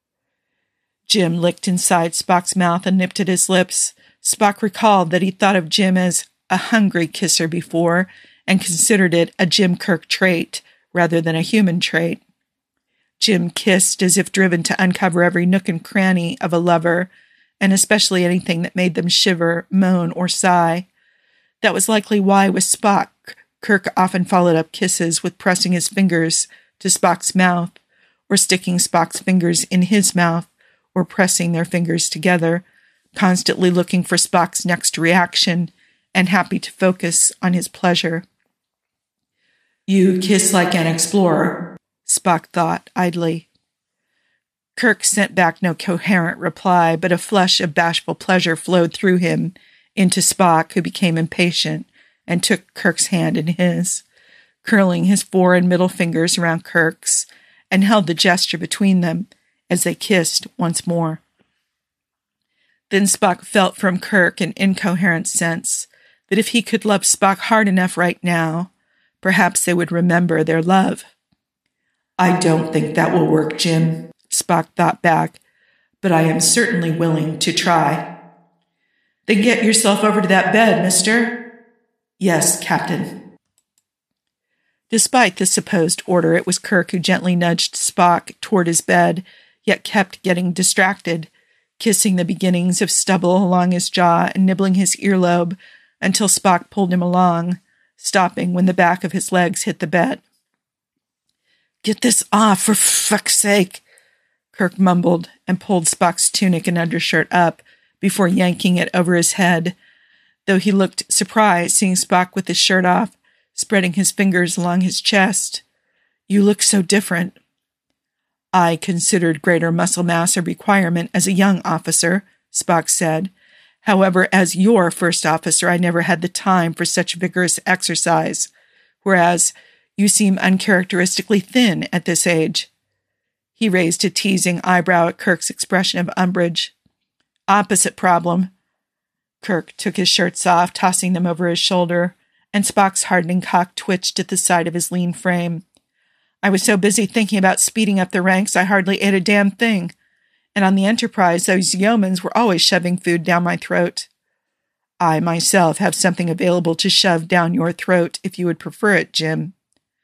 Jim licked inside Spock's mouth and nipped at his lips. Spock recalled that he thought of Jim as a hungry kisser before and considered it a Jim Kirk trait rather than a human trait. Jim kissed as if driven to uncover every nook and cranny of a lover, and especially anything that made them shiver, moan, or sigh. That was likely why, with Spock, Kirk often followed up kisses with pressing his fingers to Spock's mouth, or sticking Spock's fingers in his mouth, or pressing their fingers together, constantly looking for Spock's next reaction and happy to focus on his pleasure. You kiss like an explorer, Spock thought idly. Kirk sent back no coherent reply, but a flush of bashful pleasure flowed through him into Spock, who became impatient and took Kirk's hand in his, curling his fore and middle fingers around Kirk's, and held the gesture between them as they kissed once more. Then Spock felt from Kirk an incoherent sense that if he could love Spock hard enough right now, perhaps they would remember their love. I don't think that will work, Jim, Spock thought back, but I am certainly willing to try. Then get yourself over to that bed, mister. Yes, Captain. Despite the supposed order, it was Kirk who gently nudged Spock toward his bed, yet kept getting distracted, kissing the beginnings of stubble along his jaw and nibbling his earlobe until Spock pulled him along, stopping when the back of his legs hit the bed. Get this off, for fuck's sake, Kirk mumbled and pulled Spock's tunic and undershirt up before yanking it over his head, though he looked surprised seeing Spock with his shirt off, spreading his fingers along his chest. You look so different. I considered greater muscle mass a requirement as a young officer, Spock said. However, as your first officer, I never had the time for such vigorous exercise, whereas you seem uncharacteristically thin at this age. He raised a teasing eyebrow at Kirk's expression of umbrage. Opposite problem. Kirk took his shirts off, tossing them over his shoulder, and Spock's hardening cock twitched at the side of his lean frame. I was so busy thinking about speeding up the ranks, I hardly ate a damn thing. And on the Enterprise, those yeomans were always shoving food down my throat. I myself have something available to shove down your throat, if you would prefer it, Jim.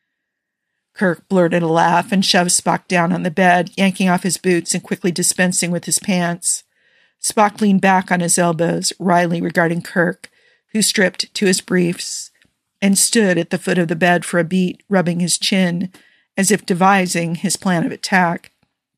Kirk blurted a laugh and shoved Spock down on the bed, yanking off his boots and quickly dispensing with his pants. Spock leaned back on his elbows, wryly regarding Kirk, who stripped to his briefs and stood at the foot of the bed for a beat, rubbing his chin, as if devising his plan of attack.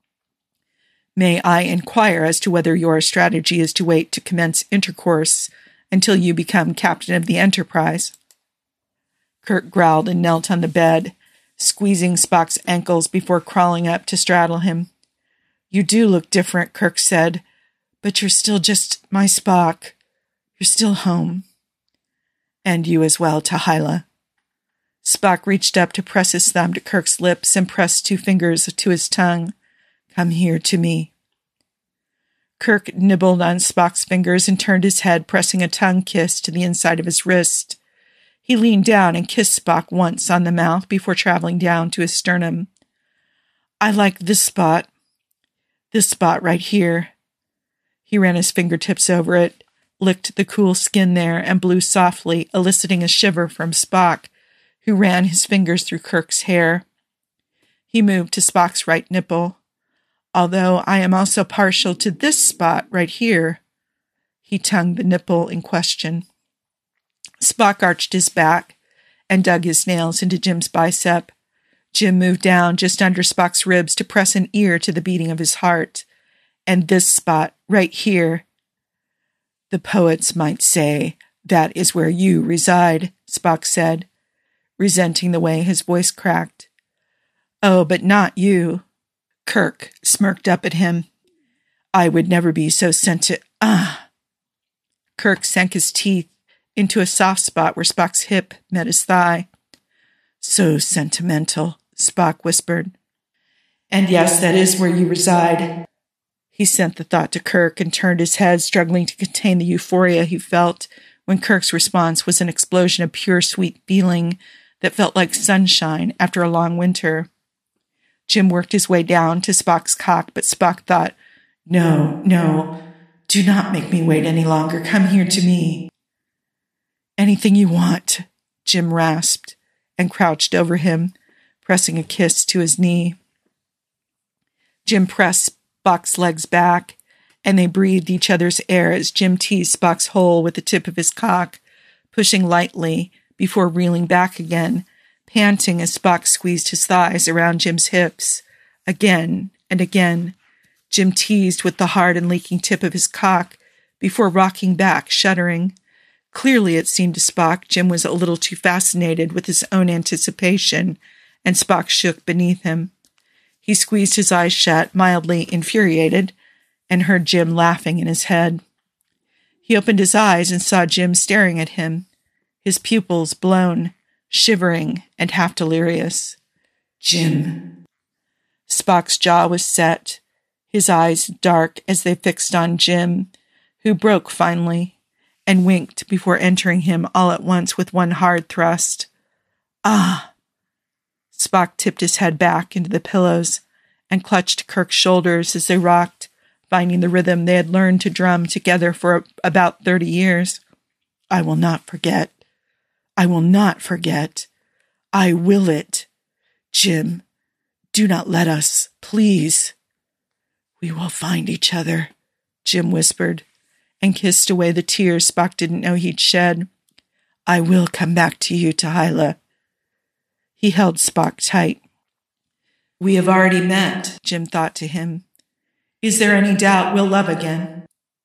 May I inquire as to whether your strategy is to wait to commence intercourse until you become captain of the Enterprise? Kirk growled and knelt on the bed, squeezing Spock's ankles before crawling up to straddle him. You do look different, Kirk said, but you're still just my Spock. You're still home. And you as well, T'Hy'la. Spock reached up to press his thumb to Kirk's lips and pressed two fingers to his tongue, Come here to me. Kirk nibbled on Spock's fingers and turned his head, pressing a tongue kiss to the inside of his wrist. He leaned down and kissed Spock once on the mouth before traveling down to his sternum. I like this spot. This spot right here. He ran his fingertips over it, licked the cool skin there, and blew softly, eliciting a shiver from Spock, who ran his fingers through Kirk's hair. He moved to Spock's right nipple. Although I am also partial to this spot right here. He tongued the nipple in question. Spock arched his back and dug his nails into Jim's bicep. Jim moved down just under Spock's ribs to press an ear to the beating of his heart. And this spot right here. The poets might say, that is where you reside, Spock said, resenting the way his voice cracked. Oh, but not you. Kirk smirked up at him. I would never be so sensitive. Ah! Kirk sank his teeth into a soft spot where Spock's hip met his thigh. So sentimental, Spock whispered. And yes, that is where you reside. He sent the thought to Kirk and turned his head, struggling to contain the euphoria he felt when Kirk's response was an explosion of pure, sweet feeling that felt like sunshine after a long winter. Jim worked his way down to Spock's cock, but Spock thought, No, no, do not make me wait any longer. Come here to me. Anything you want, Jim rasped and crouched over him, pressing a kiss to his knee. Jim pressed Spock's legs back, and they breathed each other's air as Jim teased Spock's hole with the tip of his cock, pushing lightly before reeling back again, panting as Spock squeezed his thighs around Jim's hips. Again and again, Jim teased with the hard and leaking tip of his cock before rocking back, shuddering. Clearly, it seemed to Spock, Jim was a little too fascinated with his own anticipation, and Spock shook beneath him. He squeezed his eyes shut, mildly infuriated, and heard Jim laughing in his head. He opened his eyes and saw Jim staring at him, his pupils blown, shivering and half delirious. Jim. Spock's jaw was set, his eyes dark as they fixed on Jim, who broke finally, and winked before entering him all at once with one hard thrust. Ah! Spock tipped his head back into the pillows and clutched Kirk's shoulders as they rocked, finding the rhythm they had learned to drum together for about thirty years. I will not forget. I will not forget. I will it. Jim, do not let us, please. We will find each other, Jim whispered, and kissed away the tears Spock didn't know he'd shed. I will come back to you, T'Hy'la. He held Spock tight. We have already met, Jim thought to him. Is there any doubt we'll love again?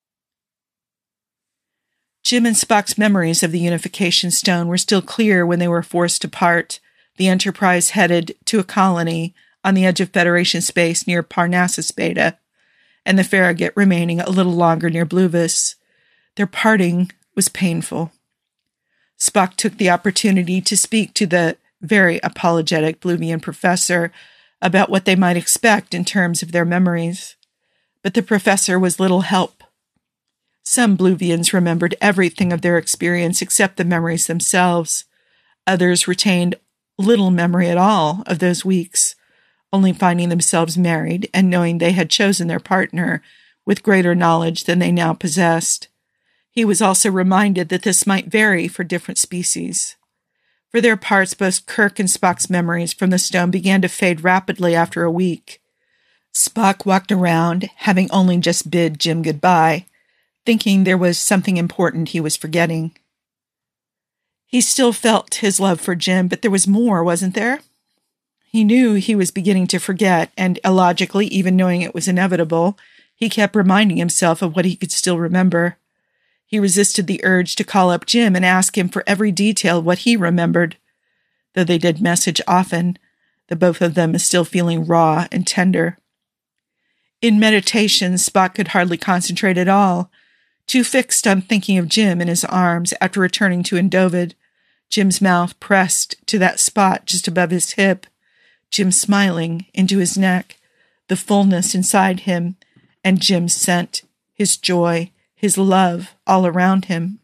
Jim and Spock's memories of the unification stone were still clear when they were forced apart, the Enterprise headed to a colony on the edge of Federation space near Parnassus Beta, and the Farragut remaining a little longer near Bluvis. Their parting was painful. Spock took the opportunity to speak to the very apologetic Bluvian professor about what they might expect in terms of their memories, but the professor was little help. Some Bluvians remembered everything of their experience except the memories themselves. Others retained little memory at all of those weeks, only finding themselves married and knowing they had chosen their partner with greater knowledge than they now possessed. He was also reminded that this might vary for different species. For their parts, both Kirk and Spock's memories from the stone began to fade rapidly after a week. Spock walked around, having only just bid Jim goodbye, thinking there was something important he was forgetting. He still felt his love for Jim, but there was more, wasn't there? He knew he was beginning to forget, and illogically, even knowing it was inevitable, he kept reminding himself of what he could still remember. He resisted the urge to call up Jim and ask him for every detail of what he remembered. Though they did message often, the both of them still feeling raw and tender. In meditation, Spock could hardly concentrate at all, too fixed on thinking of Jim in his arms after returning to Endovid, Jim's mouth pressed to that spot just above his hip, Jim smiling into his neck, the fullness inside him, and Jim's scent, his joy, his love all around him.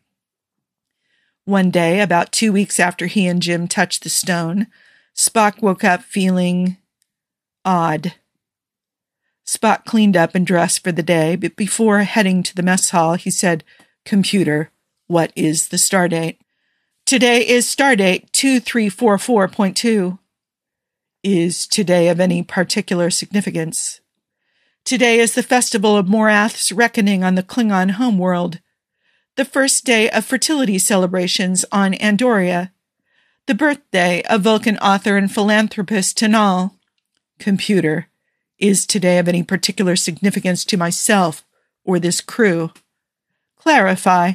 One day, about two weeks after he and Jim touched the stone, Spock woke up feeling odd. Spock cleaned up and dressed for the day, but before heading to the mess hall, he said, "Computer, what is the stardate?" "Today is stardate two three four four point two. "Is today of any particular significance?" "Today is the festival of Morath's reckoning on the Klingon homeworld. The first day of fertility celebrations on Andoria. The birthday of Vulcan author and philanthropist Tanal." "Computer, is today of any particular significance to myself or this crew?" "Clarify."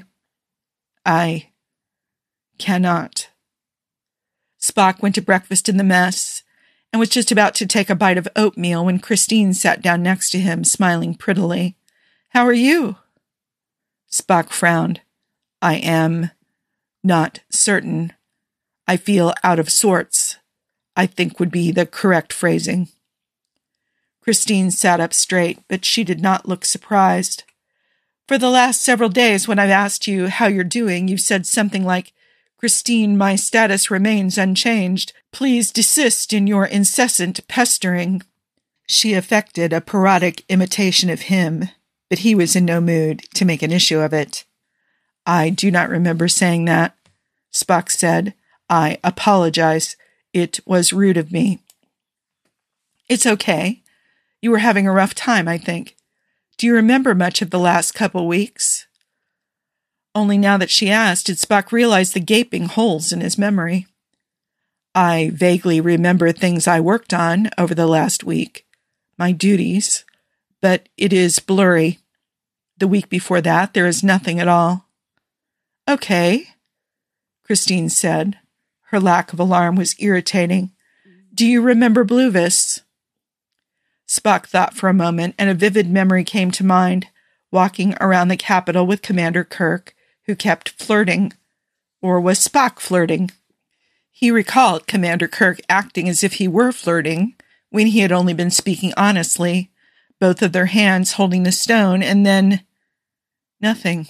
"I cannot." Spock went to breakfast in the mess and was just about to take a bite of oatmeal when Christine sat down next to him, smiling prettily. "How are you?" Spock frowned. "I am not certain. I feel out of sorts, I think would be the correct phrasing." Christine sat up straight, but she did not look surprised. "For the last several days, when I've asked you how you're doing, you've said something like, 'Christine, my status remains unchanged. Please desist in your incessant pestering.'" She affected a parodic imitation of him, but he was in no mood to make an issue of it. "I do not remember saying that," Spock said. "I apologize. It was rude of me." "It's okay. You were having a rough time, I think. Do you remember much of the last couple weeks?" Only now that she asked did Spock realize the gaping holes in his memory. "I vaguely remember things I worked on over the last week, my duties, but it is blurry. The week before that, there is nothing at all." "Okay," Christine said. Her lack of alarm was irritating. "Do you remember Bluvis?" Spock thought for a moment, and a vivid memory came to mind, walking around the Capitol with Commander Kirk, who kept flirting. Or was Spock flirting? He recalled Commander Kirk acting as if he were flirting, when he had only been speaking honestly, both of their hands holding the stone, and then nothing.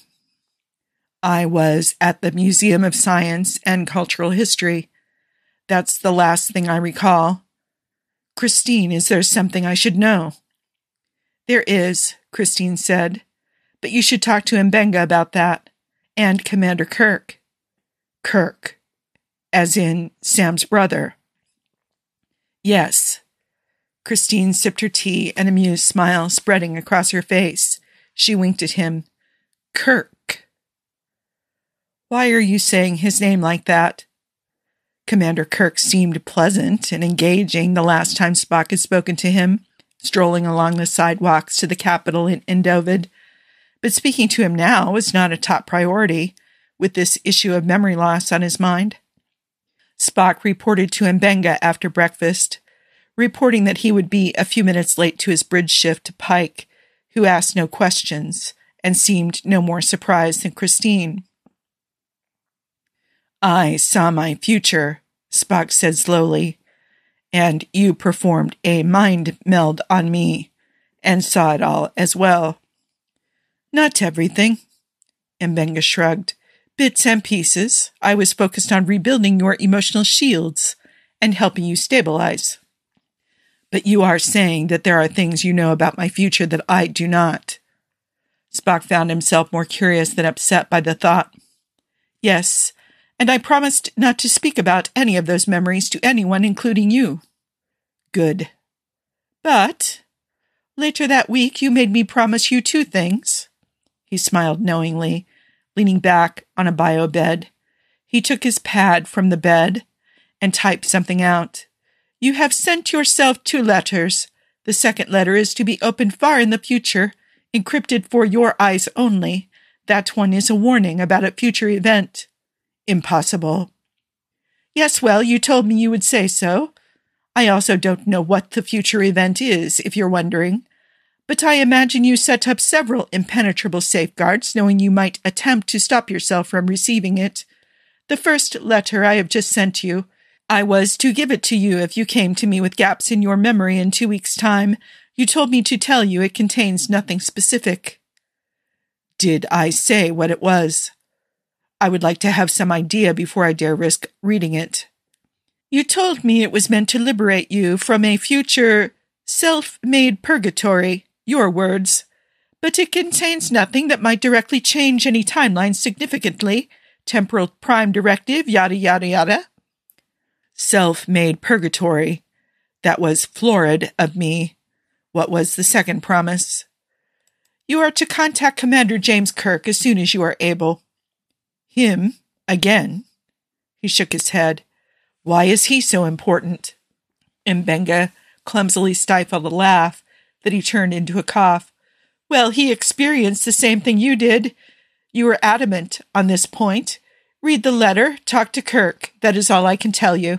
"I was at the Museum of Science and Cultural History. That's the last thing I recall. Christine, is there something I should know?" "There is," Christine said, "but you should talk to Mbenga about that, and Commander Kirk." "Kirk, as in Sam's brother?" "Yes." Christine sipped her tea, an amused smile spreading across her face. She winked at him. "Kirk. Why are you saying his name like that?" Commander Kirk seemed pleasant and engaging the last time Spock had spoken to him, strolling along the sidewalks to the Capitol in Endovid. But speaking to him now was not a top priority, with this issue of memory loss on his mind. Spock reported to Mbenga after breakfast, reporting that he would be a few minutes late to his bridge shift to Pike, who asked no questions and seemed no more surprised than Christine. "I saw my future," Spock said slowly, "and you performed a mind meld on me and saw it all as well." "Not everything," Mbenga shrugged. "Bits and pieces. I was focused on rebuilding your emotional shields and helping you stabilize." "But you are saying that there are things you know about my future that I do not." Spock found himself more curious than upset by the thought. "Yes, and I promised not to speak about any of those memories to anyone, including you." "Good." "But later that week you made me promise you two things." He smiled knowingly, leaning back on a bio bed. He took his pad from the bed and typed something out. "You have sent yourself two letters. The second letter is to be opened far in the future, encrypted for your eyes only. That one is a warning about a future event." "Impossible." "Yes, well, you told me you would say so. I also don't know what the future event is, if you're wondering. But I imagine you set up several impenetrable safeguards, knowing you might attempt to stop yourself from receiving it. The first letter I have just sent you, I was to give it to you if you came to me with gaps in your memory in two weeks' time, You told me to tell you it contains nothing specific. Did I say what it was? I would like to have some idea before I dare risk reading it. You told me it was meant to liberate you from a future self-made purgatory, your words, but it contains nothing that might directly change any timeline significantly. Temporal prime directive, yada, yada, yada. Self-made purgatory. That was florid of me. What was the second promise? You are to contact Commander James Kirk as soon as you are able. Him? Again? He shook his head. Why is he so important? Mbenga clumsily stifled a laugh that he turned into a cough. Well, he experienced the same thing you did. You were adamant on this point. Read the letter, talk to Kirk. That is all I can tell you.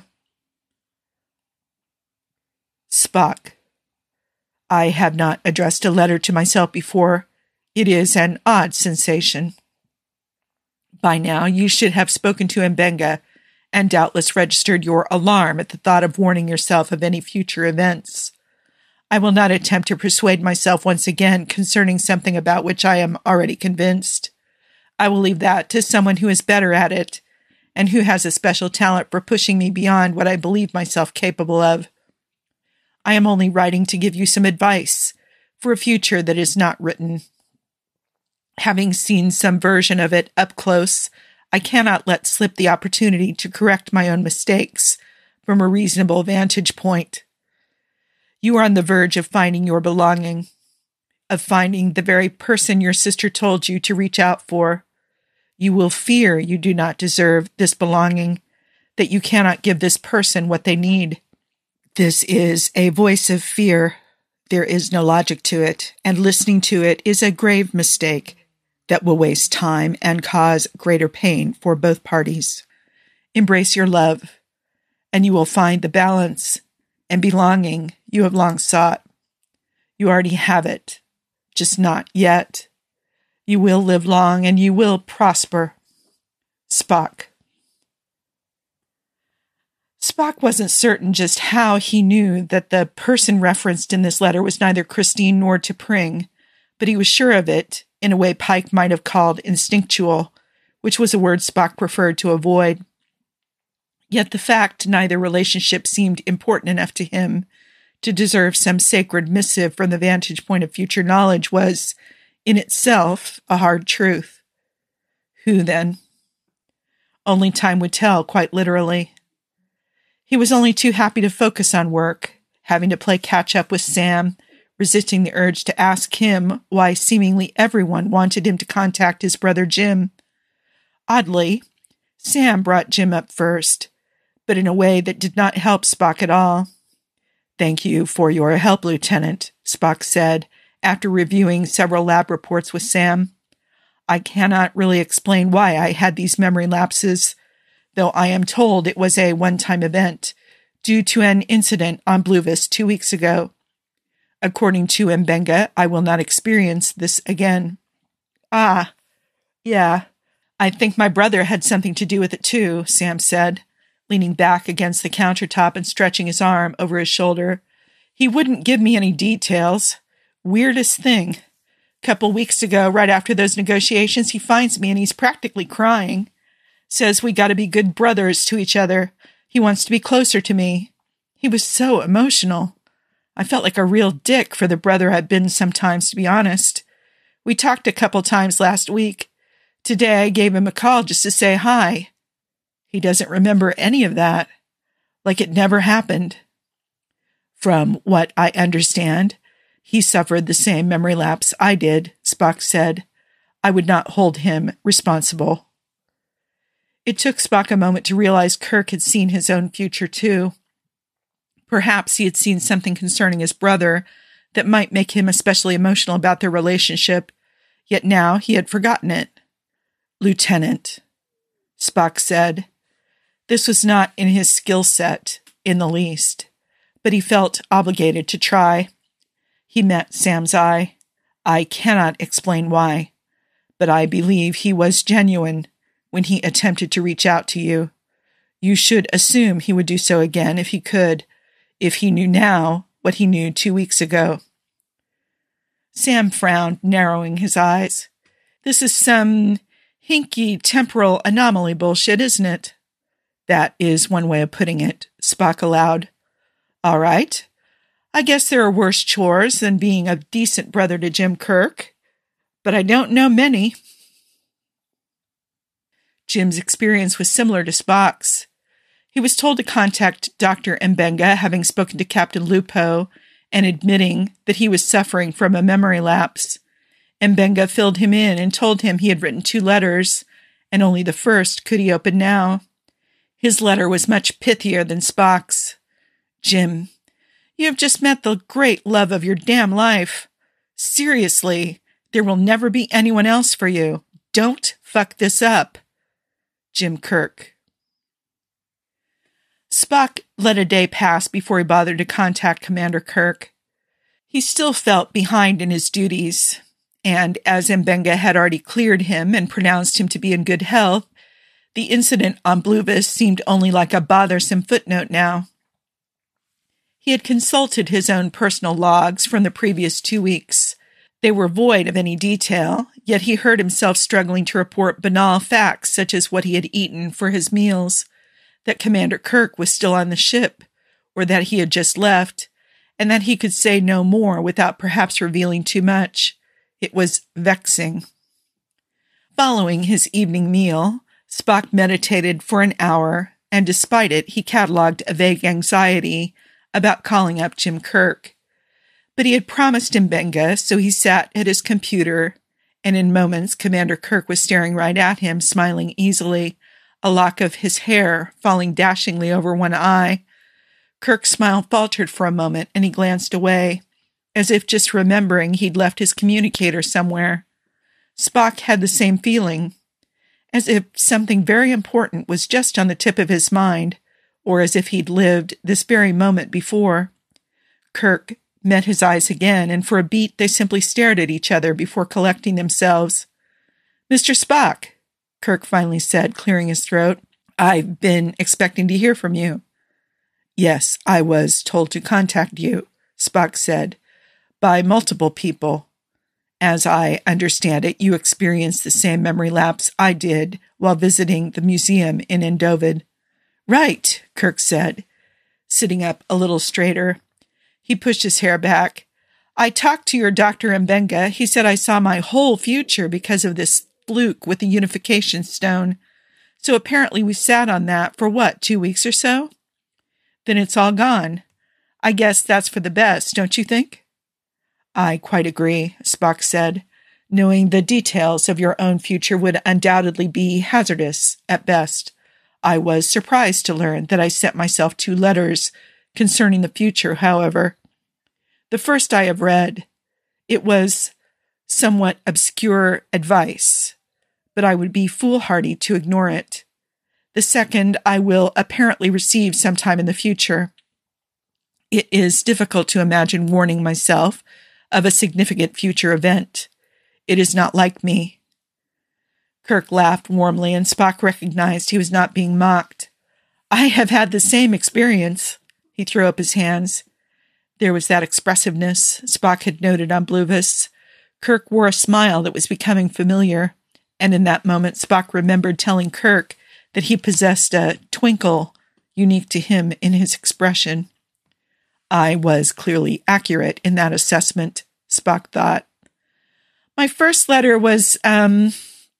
Spock. I have not addressed a letter to myself before. It is an odd sensation. By now, you should have spoken to Mbenga and doubtless registered your alarm at the thought of warning yourself of any future events. I will not attempt to persuade myself once again concerning something about which I am already convinced. I will leave that to someone who is better at it and who has a special talent for pushing me beyond what I believe myself capable of. I am only writing to give you some advice for a future that is not written. Having seen some version of it up close, I cannot let slip the opportunity to correct my own mistakes from a reasonable vantage point. You are on the verge of finding your belonging, of finding the very person your sister told you to reach out for. You will fear you do not deserve this belonging, that you cannot give this person what they need. This is a voice of fear. There is no logic to it, and listening to it is a grave mistake that will waste time and cause greater pain for both parties. Embrace your love, and you will find the balance and belonging you have long sought. You already have it, just not yet. You will live long, and you will prosper. Spock. Spock wasn't certain just how he knew that the person referenced in this letter was neither Christine nor T'Pring, but he was sure of it in a way Pike might have called instinctual, which was a word Spock preferred to avoid. Yet the fact neither relationship seemed important enough to him to deserve some sacred missive from the vantage point of future knowledge was, in itself, a hard truth. Who, then? Only time would tell, quite literally. He was only too happy to focus on work, having to play catch-up with Sam, resisting the urge to ask him why seemingly everyone wanted him to contact his brother Jim. Oddly, Sam brought Jim up first, but in a way that did not help Spock at all. Thank you for your help, Lieutenant, Spock said, after reviewing several lab reports with Sam. I cannot really explain why I had these memory lapses, though I am told it was a one-time event, due to an incident on Bluvis two weeks ago. According to Mbenga, I will not experience this again. Ah, yeah, I think my brother had something to do with it too, Sam said, leaning back against the countertop and stretching his arm over his shoulder. He wouldn't give me any details. Weirdest thing. Couple weeks ago, right after those negotiations, he finds me and he's practically crying. Says we gotta be good brothers to each other. He wants to be closer to me. He was so emotional. I felt like a real dick for the brother I've been sometimes, to be honest. We talked a couple times last week. Today I gave him a call just to say hi. He doesn't remember any of that. Like it never happened. From what I understand, he suffered the same memory lapse I did, Spock said. I would not hold him responsible. It took Spock a moment to realize Kirk had seen his own future too. Perhaps he had seen something concerning his brother that might make him especially emotional about their relationship, yet now he had forgotten it. Lieutenant, Spock said. This was not in his skill set in the least, but he felt obligated to try. He met Sam's eye. I cannot explain why, but I believe he was genuine when he attempted to reach out to you. You should assume he would do so again if he could, if he knew now what he knew two weeks ago. Sam frowned, narrowing his eyes. This is some hinky temporal anomaly bullshit, isn't it? That is one way of putting it, Spock allowed. All right. I guess there are worse chores than being a decent brother to Jim Kirk, but I don't know many. Jim's experience was similar to Spock's. He was told to contact Doctor Mbenga, having spoken to Captain Lupo and admitting that he was suffering from a memory lapse. Mbenga filled him in and told him he had written two letters, and only the first could he open now. His letter was much pithier than Spock's. Jim, you have just met the great love of your damn life. Seriously, there will never be anyone else for you. Don't fuck this up. Jim Kirk. Spock let a day pass before he bothered to contact Commander Kirk. He still felt behind in his duties, and as Mbenga had already cleared him and pronounced him to be in good health, the incident on Bluvis seemed only like a bothersome footnote now. He had consulted his own personal logs from the previous two weeks. They were void of any detail, yet he heard himself struggling to report banal facts such as what he had eaten for his meals, that Commander Kirk was still on the ship, or that he had just left, and that he could say no more without perhaps revealing too much. It was vexing. Following his evening meal, Spock meditated for an hour, and despite it, he catalogued a vague anxiety about calling up Jim Kirk. But he had promised Mbenga, so he sat at his computer, and in moments Commander Kirk was staring right at him, smiling easily, a lock of his hair falling dashingly over one eye. Kirk's smile faltered for a moment, and he glanced away, as if just remembering he'd left his communicator somewhere. Spock had the same feeling, as if something very important was just on the tip of his mind, or as if he'd lived this very moment before. Kirk met his eyes again, and for a beat they simply stared at each other before collecting themselves. Mister Spock, Kirk finally said, clearing his throat, I've been expecting to hear from you. Yes, I was told to contact you, Spock said, by multiple people. As I understand it, you experienced the same memory lapse I did while visiting the museum in Endovid. Right, Kirk said, sitting up a little straighter. He pushed his hair back. I talked to your Doctor Mbenga. He said I saw my whole future because of this fluke with the unification stone. So apparently we sat on that for what, two weeks or so? Then it's all gone. I guess that's for the best, don't you think? I quite agree, Spock said, knowing the details of your own future would undoubtedly be hazardous at best. I was surprised to learn that I sent myself two letters concerning the future, however. The first I have read. It was somewhat obscure advice, but I would be foolhardy to ignore it. The second I will apparently receive sometime in the future. It is difficult to imagine warning myself of a significant future event. It is not like me. Kirk laughed warmly, and Spock recognized he was not being mocked. I have had the same experience. He threw up his hands. There was that expressiveness Spock had noted on Bluvis. Kirk wore a smile that was becoming familiar, and in that moment Spock remembered telling Kirk that he possessed a twinkle unique to him in his expression. I was clearly accurate in that assessment, Spock thought. My first letter was, um...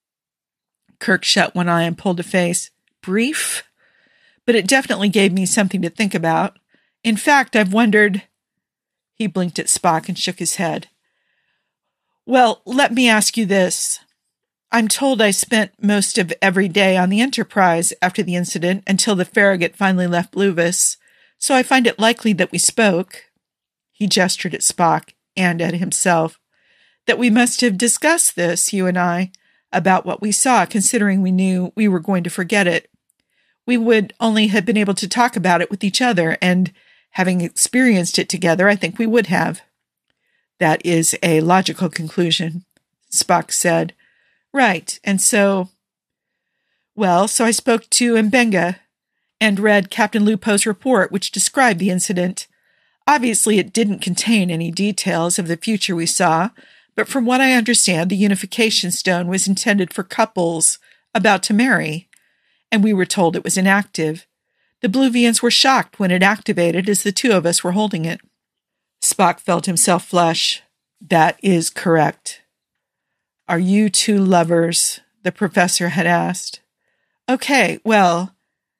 Kirk shut one eye and pulled a face. Brief? But it definitely gave me something to think about. In fact, I've wondered... He blinked at Spock and shook his head. Well, let me ask you this. I'm told I spent most of every day on the Enterprise after the incident until the Farragut finally left Bluvis, so I find it likely that we spoke. He gestured at Spock and at himself. That we must have discussed this, you and I, about what we saw, considering we knew we were going to forget it. We would only have been able to talk about it with each other, and having experienced it together, I think we would have. That is a logical conclusion, Spock said. Right, and so... Well, so I spoke to Mbenga and read Captain Lupo's report, which described the incident. Obviously, it didn't contain any details of the future we saw, but from what I understand, the unification stone was intended for couples about to marry, and we were told it was inactive. The Bluvians were shocked when it activated as the two of us were holding it. Spock felt himself flush. That is correct. Are you two lovers? The professor had asked. Okay, well,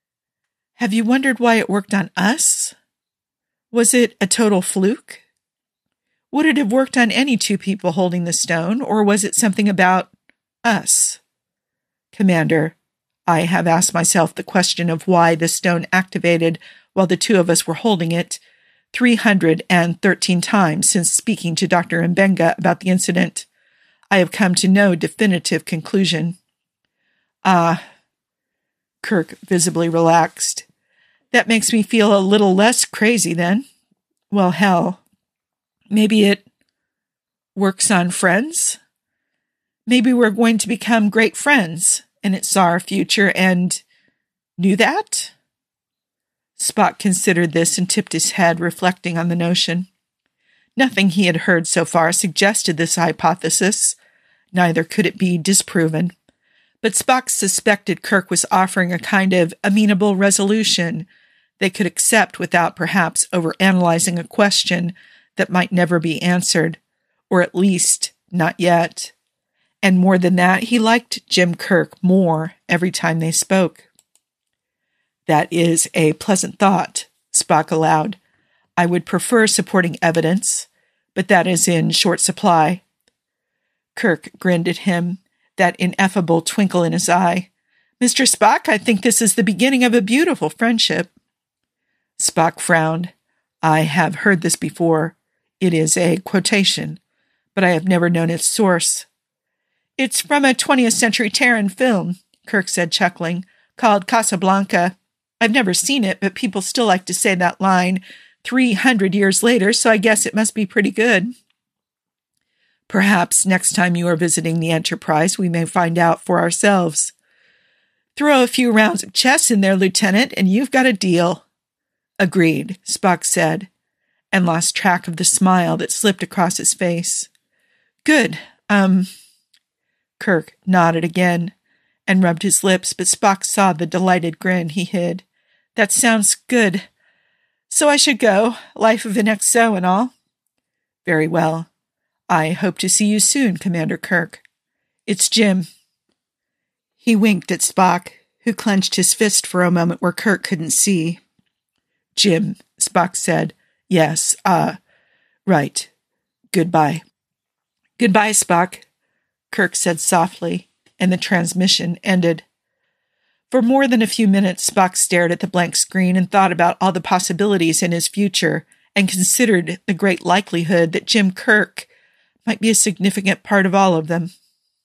have you wondered why it worked on us? Was it a total fluke? Would it have worked on any two people holding the stone, or was it something about us? Commander, I have asked myself the question of why the stone activated while the two of us were holding it three hundred thirteen times since speaking to Doctor Mbenga about the incident. I have come to no definitive conclusion. Ah, Kirk visibly relaxed. That makes me feel a little less crazy then. Well, hell, maybe it works on friends? Maybe we're going to become great friends, and it saw our future and knew that? Spock considered this and tipped his head, reflecting on the notion. Nothing he had heard so far suggested this hypothesis. Neither could it be disproven. But Spock suspected Kirk was offering a kind of amenable resolution they could accept without perhaps overanalyzing a question that might never be answered, or at least not yet. And more than that, he liked Jim Kirk more every time they spoke. That is a pleasant thought, Spock allowed. I would prefer supporting evidence, but that is in short supply. Kirk grinned at him, that ineffable twinkle in his eye. Mister Spock, I think this is the beginning of a beautiful friendship. Spock frowned. I have heard this before. It is a quotation, but I have never known its source. It's from a twentieth century Terran film, Kirk said, chuckling, called Casablanca. I've never seen it, but people still like to say that line three hundred years later, so I guess it must be pretty good. Perhaps next time you are visiting the Enterprise, we may find out for ourselves. Throw a few rounds of chess in there, Lieutenant, and you've got a deal. Agreed, Spock said, and lost track of the smile that slipped across his face. Good, um... Kirk nodded again and rubbed his lips, but Spock saw the delighted grin he hid. That sounds good. So I should go, life of an X O and all. Very well. I hope to see you soon, Commander Kirk. It's Jim. He winked at Spock, who clenched his fist for a moment where Kirk couldn't see. Jim, Spock said. Yes, ah, uh, right. Goodbye. Goodbye, Spock, Kirk said softly, and the transmission ended. For more than a few minutes, Spock stared at the blank screen and thought about all the possibilities in his future and considered the great likelihood that Jim Kirk might be a significant part of all of them.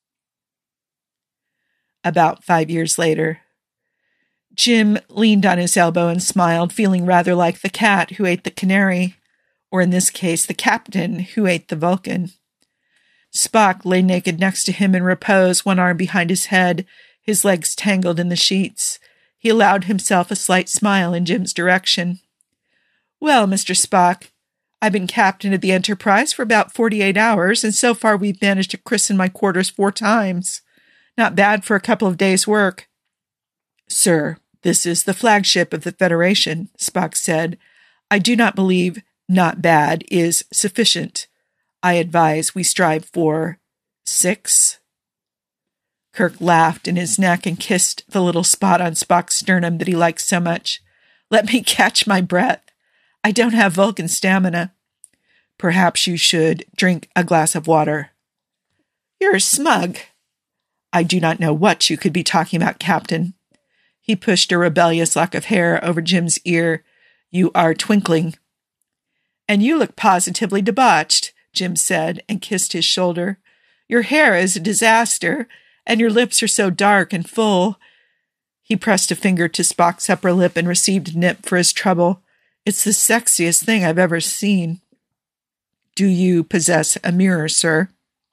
About five years later, Jim leaned on his elbow and smiled, feeling rather like the cat who ate the canary, or in this case, the captain who ate the Vulcan. Spock lay naked next to him in repose, one arm behind his head, his legs tangled in the sheets. He allowed himself a slight smile in Jim's direction. Well, Mister Spock, I've been captain of the Enterprise for about forty-eight hours, and so far we've managed to christen my quarters four times. Not bad for a couple of days' work. Sir, this is the flagship of the Federation, Spock said. I do not believe not bad is sufficient. I advise we strive for six. Kirk laughed in his neck and kissed the little spot on Spock's sternum that he liked so much. Let me catch my breath. I don't have Vulcan stamina. Perhaps you should drink a glass of water. You're smug. I do not know what you could be talking about, Captain. He pushed a rebellious lock of hair over Jim's ear. You are twinkling. And you look positively debauched, Jim said, and kissed his shoulder. Your hair is a disaster, and your lips are so dark and full. He pressed a finger to Spock's upper lip and received a nip for his trouble. It's the sexiest thing I've ever seen. Do you possess a mirror, sir?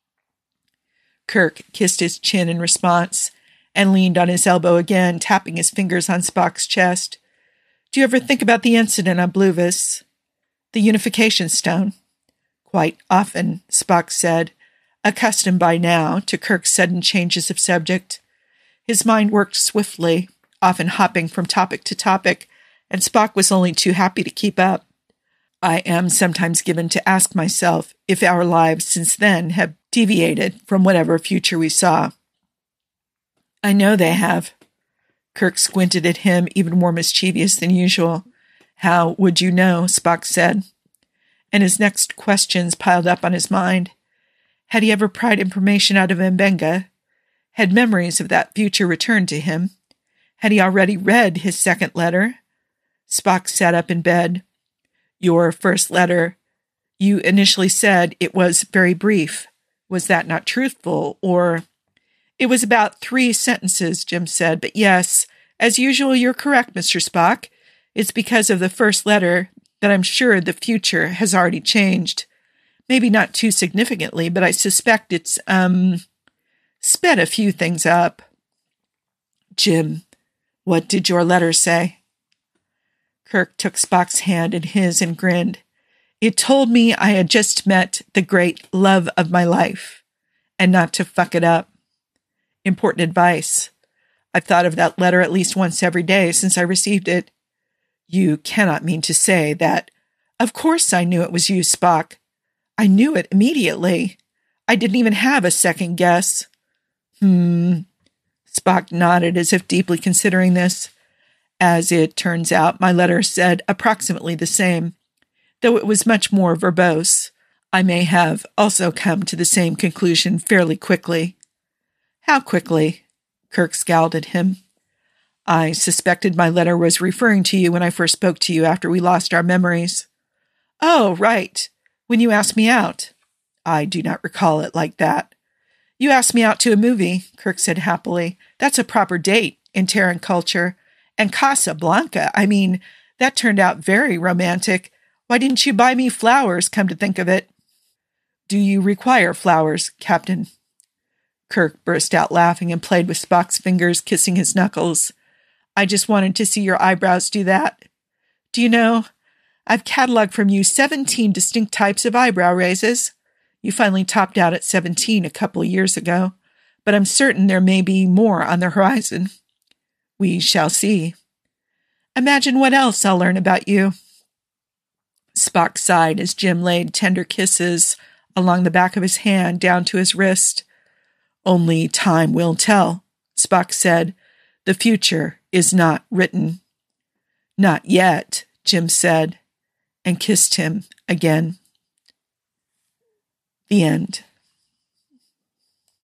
Kirk kissed his chin in response and leaned on his elbow again, tapping his fingers on Spock's chest. Do you ever think about the incident on Bluvis? The unification stone. Quite often, Spock said, accustomed by now to Kirk's sudden changes of subject. His mind worked swiftly, often hopping from topic to topic, and Spock was only too happy to keep up. I am sometimes given to ask myself if our lives since then have deviated from whatever future we saw. I know they have. Kirk squinted at him, even more mischievous than usual. How would you know? Spock said. And his next questions piled up on his mind. Had he ever pried information out of Mbenga? Had memories of that future returned to him? Had he already read his second letter? Spock sat up in bed. Your first letter, you initially said it was very brief. Was that not truthful? Or, it was about three sentences, Jim said. But yes, as usual, you're correct, Mister Spock. It's because of the first letter that I'm sure the future has already changed. Maybe not too significantly, but I suspect it's, um, sped a few things up. Jim, what did your letter say? Kirk took Spock's hand in his and grinned. It told me I had just met the great love of my life, and not to fuck it up. Important advice. I've thought of that letter at least once every day since I received it. You cannot mean to say that. Of course I knew it was you, Spock. I knew it immediately. I didn't even have a second guess. Hmm. Spock nodded as if deeply considering this. As it turns out, my letter said approximately the same, though it was much more verbose. I may have also come to the same conclusion fairly quickly. How quickly? Kirk scowled at him. I suspected my letter was referring to you when I first spoke to you after we lost our memories. Oh, right. When you asked me out. I do not recall it like that. You asked me out to a movie, Kirk said happily. That's a proper date in Terran culture. And Casablanca, I mean, that turned out very romantic. Why didn't you buy me flowers, come to think of it? Do you require flowers, Captain? Kirk burst out laughing and played with Spock's fingers, kissing his knuckles. I just wanted to see your eyebrows do that. Do you know, I've cataloged from you seventeen distinct types of eyebrow raises. You finally topped out at seventeen a couple of years ago, but I'm certain there may be more on the horizon. We shall see. Imagine what else I'll learn about you. Spock sighed as Jim laid tender kisses along the back of his hand down to his wrist. Only time will tell, Spock said. The future is not written. Not yet, Jim said, and kissed him again. The end.